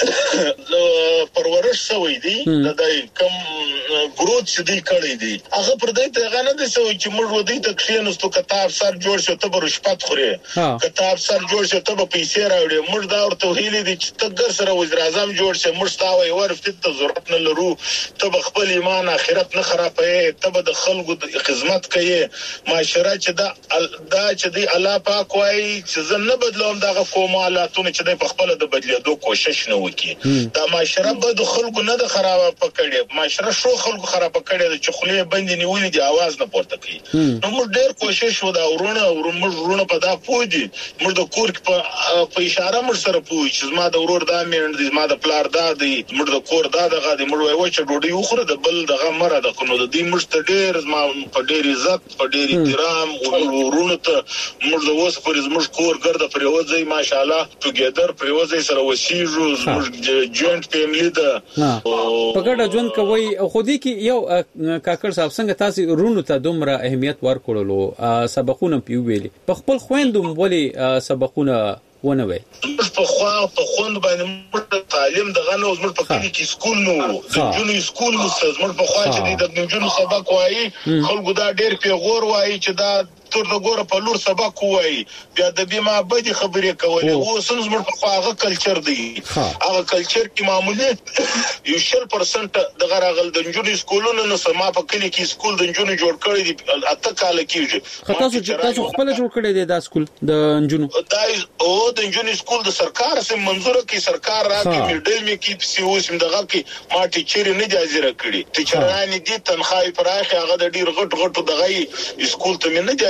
کم پرورش شوی دی د دای کم ګروت چې دی کړی دی هغه پر دې ته غنه دي چې موږ ودی ته کښینستو کتاب سر جوړ شو ته برشپت خوري کتاب سر جوړ شو ته په پیسې راوړي موږ دا ورته ویلي دي چې تګر سره وزیر اعظم جوړ شي موږ تاوي ورفت ته ضرورت نه لرو ته خپل ایمان اخرت نه خرابې ته د خلکو د خدمت کوي معاشره چې دا دا چې دی الله پاک وایي چې زه نه بدلوم دغه کومالاتونه چې د خپل د بدلیدو کوشش نه وکړي دا معاشره به د خلکو نه د خراب پکړي معاشره شو خلکو خراب پکړي چې خلې بند نیولې دي आवाज نه پورته کوي نو موږ ډېر کوشش ودا ورونه ورونه ورونه په دا پوجي موږ د کور په اشاره مر سره پوي چې ما د ورور دا مېند دي ما د پلار دا دي موږ د کور دا دغه دي موږ وایو چې ډوډۍ وخوره د بل دغه مره د کنو د دې مشت ډېر ما په ډېر عزت په ډېر احترام ورونه ته موږ د اوس پر زموږ کور ګرځه پریوځي ماشاءالله توګیدر پریوځي سره وسیجو زموږ جوینټ فیملی ده په ګډه ژوند کوي خو دې کې یو کاکړ صاحب څنګه تاسو رونو ته دومره اهمیت ورکړلو سبقونه پیویلي په خپل خويندوم ولې سبقونه ونه وي په خوا په خوند باندې تعلیم دغه نو زموږ په کلی کې سکول نو د جونو سکول نو زموږ په خوا چې د جونو سبق وایي خلکو دا ډېر پیغور وایي چې دا تر د ګوره په لور سبق وایي بیا د بیمه بدی خبرې کولې او سن زموږ په خوا هغه کلچر دی هغه کلچر کې معمولی یو شل پرسنت د غراغل د جونو سکولونو نو سما په کلی کې سکول د جونو جوړ کړی دی اته کال کېږي تاسو تاسو خپل جوړ کړی دی دا سکول د جونو دا او د جونو سکول د سرکار سم منظور کی سرکار راکې میډل می کې سی اوس دغه کې ما ټیچر نه جایزه کړی ټیچرانی دي تنخواه پراخه هغه د ډیر غټ غټ دغه سکول ته نه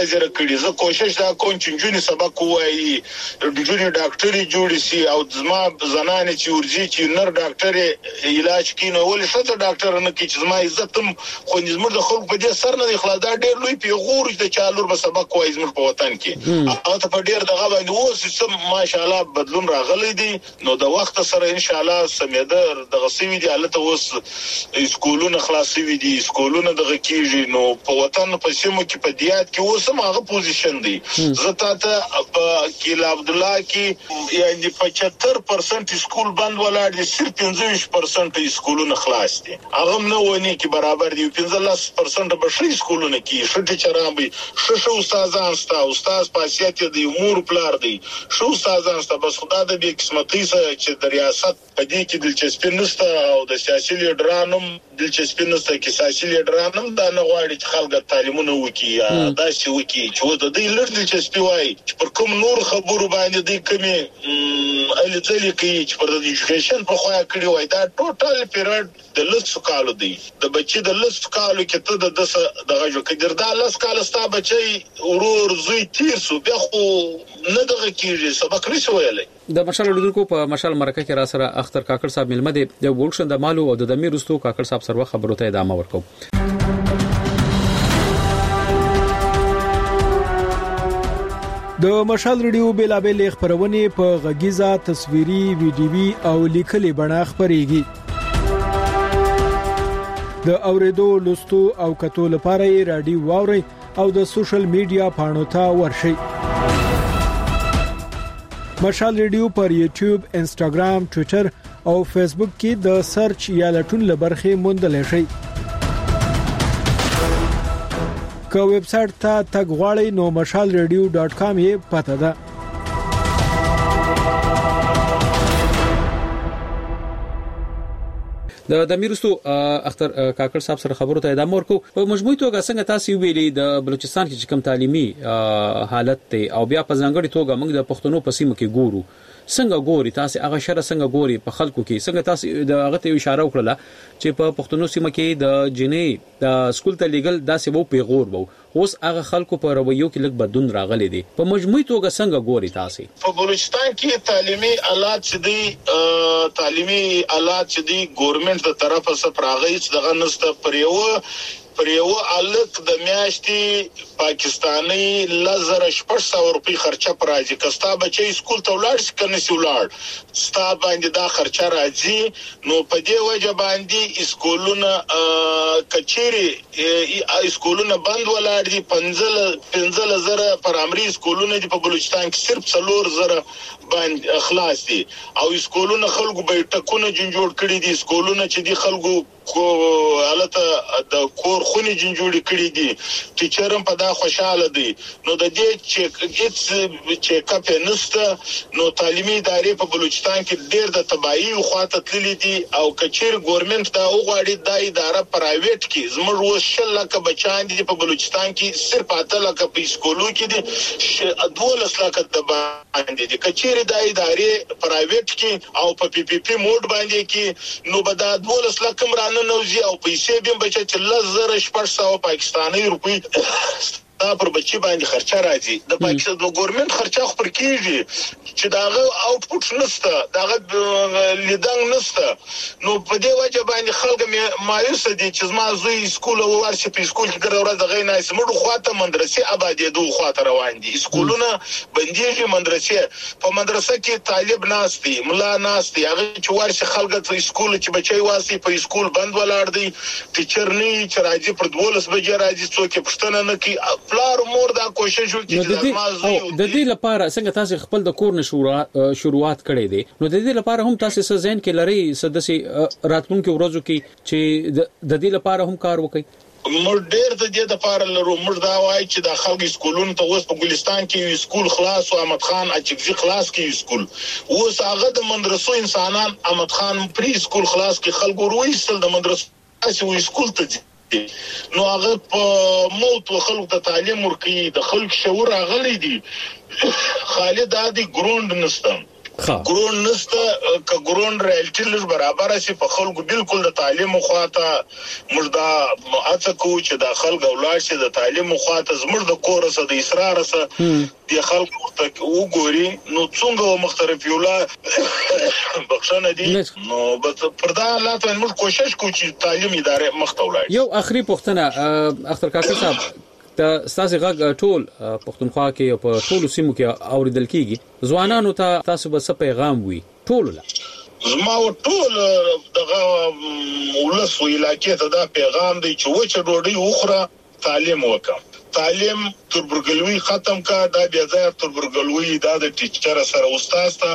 زره کړي. زه کوشش دا کوم چې جونې سبق وایي، جونې ډاکټري جوړ شي او زما زنانه چې ورځي چې نر ډاکټر علاج کینو ولې څه ډاکټر نه کی چې زما عزت هم خو زموږ د خلکو په دې سر نه خلاص دا ډېر لوی پیغور د چالور به سبق وایي زموږ په وطن کې او ته په ډېر دغه باندې اوس سم ماشاءالله بدلون راغلی دی. نو د وخت سره ان شاء الله سمیدر د غسوی دی حالت اوس سکولونه خلاصوي دي، سکولونه دغه کیږي. نو په وطن په سیمو کې په دیات کې اوس هم هغه پوزیشن دی. زه ته په کیلا عبد الله کې یعنی پچهتر درصد سکول بند ولاړ دي، صرف پنځه درصد سکولونه خلاص دي. هغه نه ونی کې برابر دي، پنځه درصد بشري سکولونه کې شته چرامبي شش استادان ستا استاد پاسیات دی امور پلار دی شو استادان ستا بس خدای دې قسمتي سره چې د ریاست په دې کې دلچسپي نشته او د سیاسي لیډرانو دلچسپي نشته کې سیاسي لیډرانو دا نه غواړي چې خلک تعلیمونه وکړي دا چې وکړي چې د دې لږ دلچسپي وایي چې پر کوم نور خبرو باندې د کمی ال ځلې کې چې پر د ایجوکیشن په خوا کړی وای دا ټوټل پیریډ د لسو کالو دی. د بچي د لسو کالو کې ته د دغه دغه جو کې دردا لس کال ستا بچي ورور زوی تیر سو بیا خو نه دغه کېږي سبق نشي ویلای. د مشال لیدونکو په مشال مرکه کې را سره اختر کاکړ صاحب ملمه دي د ورکشن د مالو او د دمیر رستو کاکړ صاحب سره خبرو ته ادامه ورکو. د مشال ریډیو بیلابل خبرونه په غږیزه تصویري ویډیوي او لیکلي بڼه خبريږي. د اوریدو لستو او کتو لپاره رادیو واوري او د سوشل میډیا پاڼو ته ورشي. مشال ریډیو پر یوټیوب، انستګرام، ټوئیټر او فیسبوک کې د سرچ یا لټون لبرخه موندل شي. که ویب سټ ته تګ غواړئ نو مشال ریډیو ډاټ کام یې پته ده. د دمیرستو اختر کاکړ صاحب سره خبرو ته ادامه ورکو. په مجموعي توګه څنګه تاسو ویلي د بلوچستان کې کوم تعلیمي حالت ته او بیا په ځانګړي توګه موږ د پښتنو په سیمه کې ګورو څنګه ګوري تاسو هغه شر څنګه ګوري په خلکو کې څنګه تاسو د هغه ته اشاره وکړه چې په پښتنو سیمه کې د جنې د سکول ته لیګل داسې وو پیغور وو اوس هغه خلکو په رویو کې لږ بدلون راغلي دي. په مجموعي توګه څنګه ګوري تاسو په بلوچستان کې تعلیمي آلات چې دي تعلیمي آلات چې دي ګورنمنت د طرفه څخه راغلي چې دغه نسته پر یو پر یو الک د میاشتې پاکستانی لزر شپږ سوه روپۍ خرچه پراځي. کستا بچي سکول ته ولاړ شي کنه سی ولاړ ستا باندې دا خرچه راځي. نو په دې وجه باندې اسکولونه کچيري اسکولونه بند ولاړ دي. پنځه زره پرامري اسکولونه دي په بلوچستان کې صرف څلور زره باندې خلاص دي او اسکولونه خلکو به ټکونه جوړ کړي دي. اسکولونه چې دي خلکو کو حالته د کور خوني جوړ کړي دي ټیچرم په دا خوشاله دي. نو د دې چې هیڅ چیک اپ نشته نو تعلیمي ادارې په بلوچستان کې ډېر د تباہي خواته تللي دي او کچیر ګورنمنت دا وغواړي د اداره پرایویټ کې زموږ وشل لکه بچان دي په بلوچستان کې صرف اته لکه په سکولو کې دي دولس لکه د باندې دي کچیر د ادارې پرایویټ کې او په پی پی پی موډ باندې کې نو بدا دولس لکه مرانه نوځي او پیسې به بچا چې لزر شپږ سوه پاکستاني روپۍ دا پر بچي باندې خرچه راځي. د پاکستان د ګورنمنت خرچه خو پر کیږي چې داغه اوټپوټ نشته داغه لیدنګ نشته. نو په دې وجه باندې خلک مایوس دي چې زما زوی سکول او ورشي په سکول کې ګره ورځ غي نه سمړو خواته مدرسې آبادې دوه خواته روان دي. سکولونه بنديږي مدرسې په مدرسه کې طالب ناس دي ملا ناس دي هغه چې ورشي خلک په سکول چې بچي واسي په سکول بند ولاړ دي ټیچر نه چې راځي پر دولس بجې راځي څوک پښتنه نه کی پلار مور دا کوشش وکړي چې ما زوی د دې لپاره څنګه تاسو خپل د کور نشو شروعات کړې دي نو د دې لپاره هم تاسو څه ځین کې لري سدسي راتلونکو ورځو کې چې د دې لپاره هم کار وکړي. موږ ډېر د دې لپاره لرو. موږ دا وایي چې د خلک سکولونو ته اوس په ګلستان کې سکول خلاص او احمد خان اچکزي خلاص کې سکول اوس هغه د مدرسو انسانان احمد خان پری سکول خلاص کې خلکو رويستل د مدرسو اسی سکول ته نو هغه په موت او خلک د تعلیم ورکي د خلک شعور راغلي دي. خالد عادي ګروند نشته ګرون نسته ک ګرون ریالټي برابر شي په خلکو بالکل د تعلیم خواته موږ دا اڅه کو چې د خلکو اولاد شي د تعلیم خواته زموږ د کور سره د اصرار سره د خلکو ته وګوري نو څنګه مختلف یو لا بخښنه دي نو پر دا لا ته موږ کوشش کوو چې تعلیم ادارې مخته ولاړ یو اخري پوښتنه اختر کاکر صاحب ته تاسو غږ ټول پښتونخوا کې او په ټولو سیمو کې اوریدل کیږي ځوانانو ته تاسو به څه پیغام وي ټول لا زما ټول دغه ولس ویلاکې ته دا پیغام دی چې وچه ډوډۍ وخوره تعلیم وکړه تعلیم تربرګلوي ختم کا دا بیا ځای تربرګلوي دا د ټیچر سره استاد ته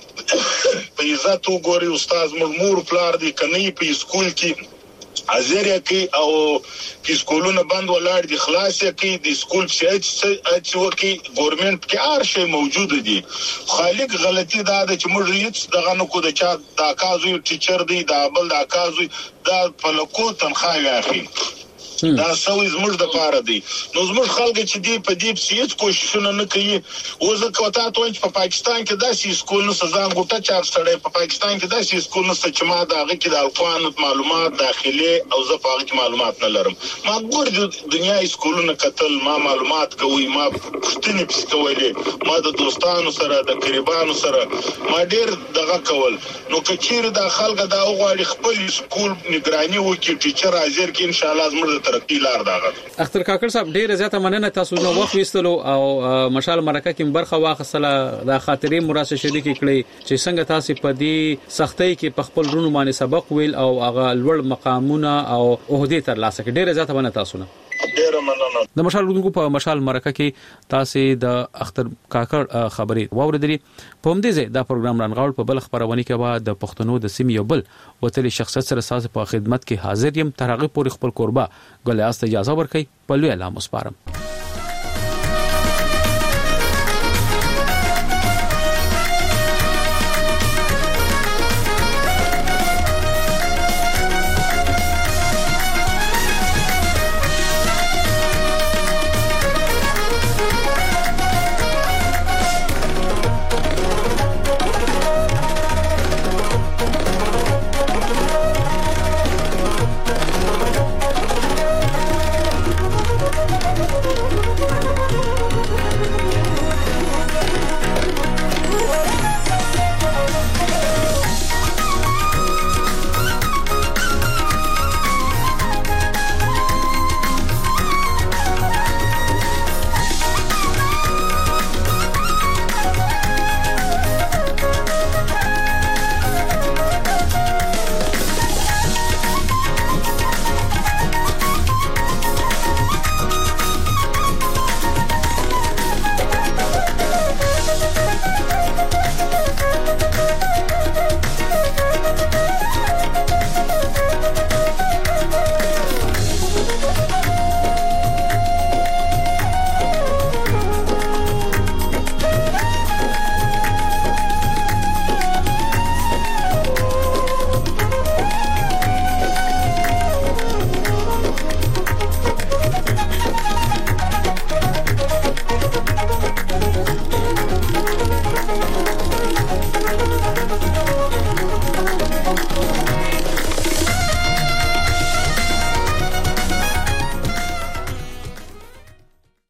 په عزت وګوري استاد مور پلار دی کني په سکول کې ازریه کې او چې سکولونه بند ولاړ دي خلاص کې د سکول چې اچ وکي ګورنمنت کې هر شی موجود دي خالق غلطي دا د چې موږ هیڅ دغه نو کو د چا دا کازو ټیچر دی دا بل دا کازو دا په لکو تنخواه اخلي دا سوي زموږ د پاره دی نو زموږ خلک چې دی په دې سیس کوششونه نه کوي وزه کوتا ته په پاکستان کې داسې سکول نو سزان ګټه چار سړی په پاکستان کې داسې سکول نو چې ما دغه کې د افغان معلومات داخلي او زه په هغه کې معلومات نه لرم ما ګور د دنیا سکولونو کتل ما معلومات کوي ما پښتني پس کولې ما د دوستانو سره د قریبانو سره ما ډیر دغه کول نو کچیر د خلک دا غواړي خپل سکول نگراني وکړي ټیچر حاضر کې ان شاء الله زموږ ترقی لار داغه اختر کاکر صاحب ډیره زیاته مننه تاسو نو وخت وستلو او مشال مرکه کې برخه واخصله د خاطرې مراسته شریک کړي چې څنګه تاسو په دې سختۍ کې په خپل رونو باندې سبق ویل او هغه لوړ مقامونه او عہدې تر لاسه کړي ډیره زیاته مننه تاسو نه ډیره مننه د مشال رودونکو په مشال مرکه کې تاسو د اختر کاکر خبرې واوریدلې په همدې ځای دا پروګرام رانغاړ په بل خبرونه کې بعد د پښتنو د سیمې یو بل وتلي شخصیت سره ساز په خدمت کې حاضر یم تر هغه پورې خپل قربا ګل است اجازه ورکړي په لوی اعلان وسپارم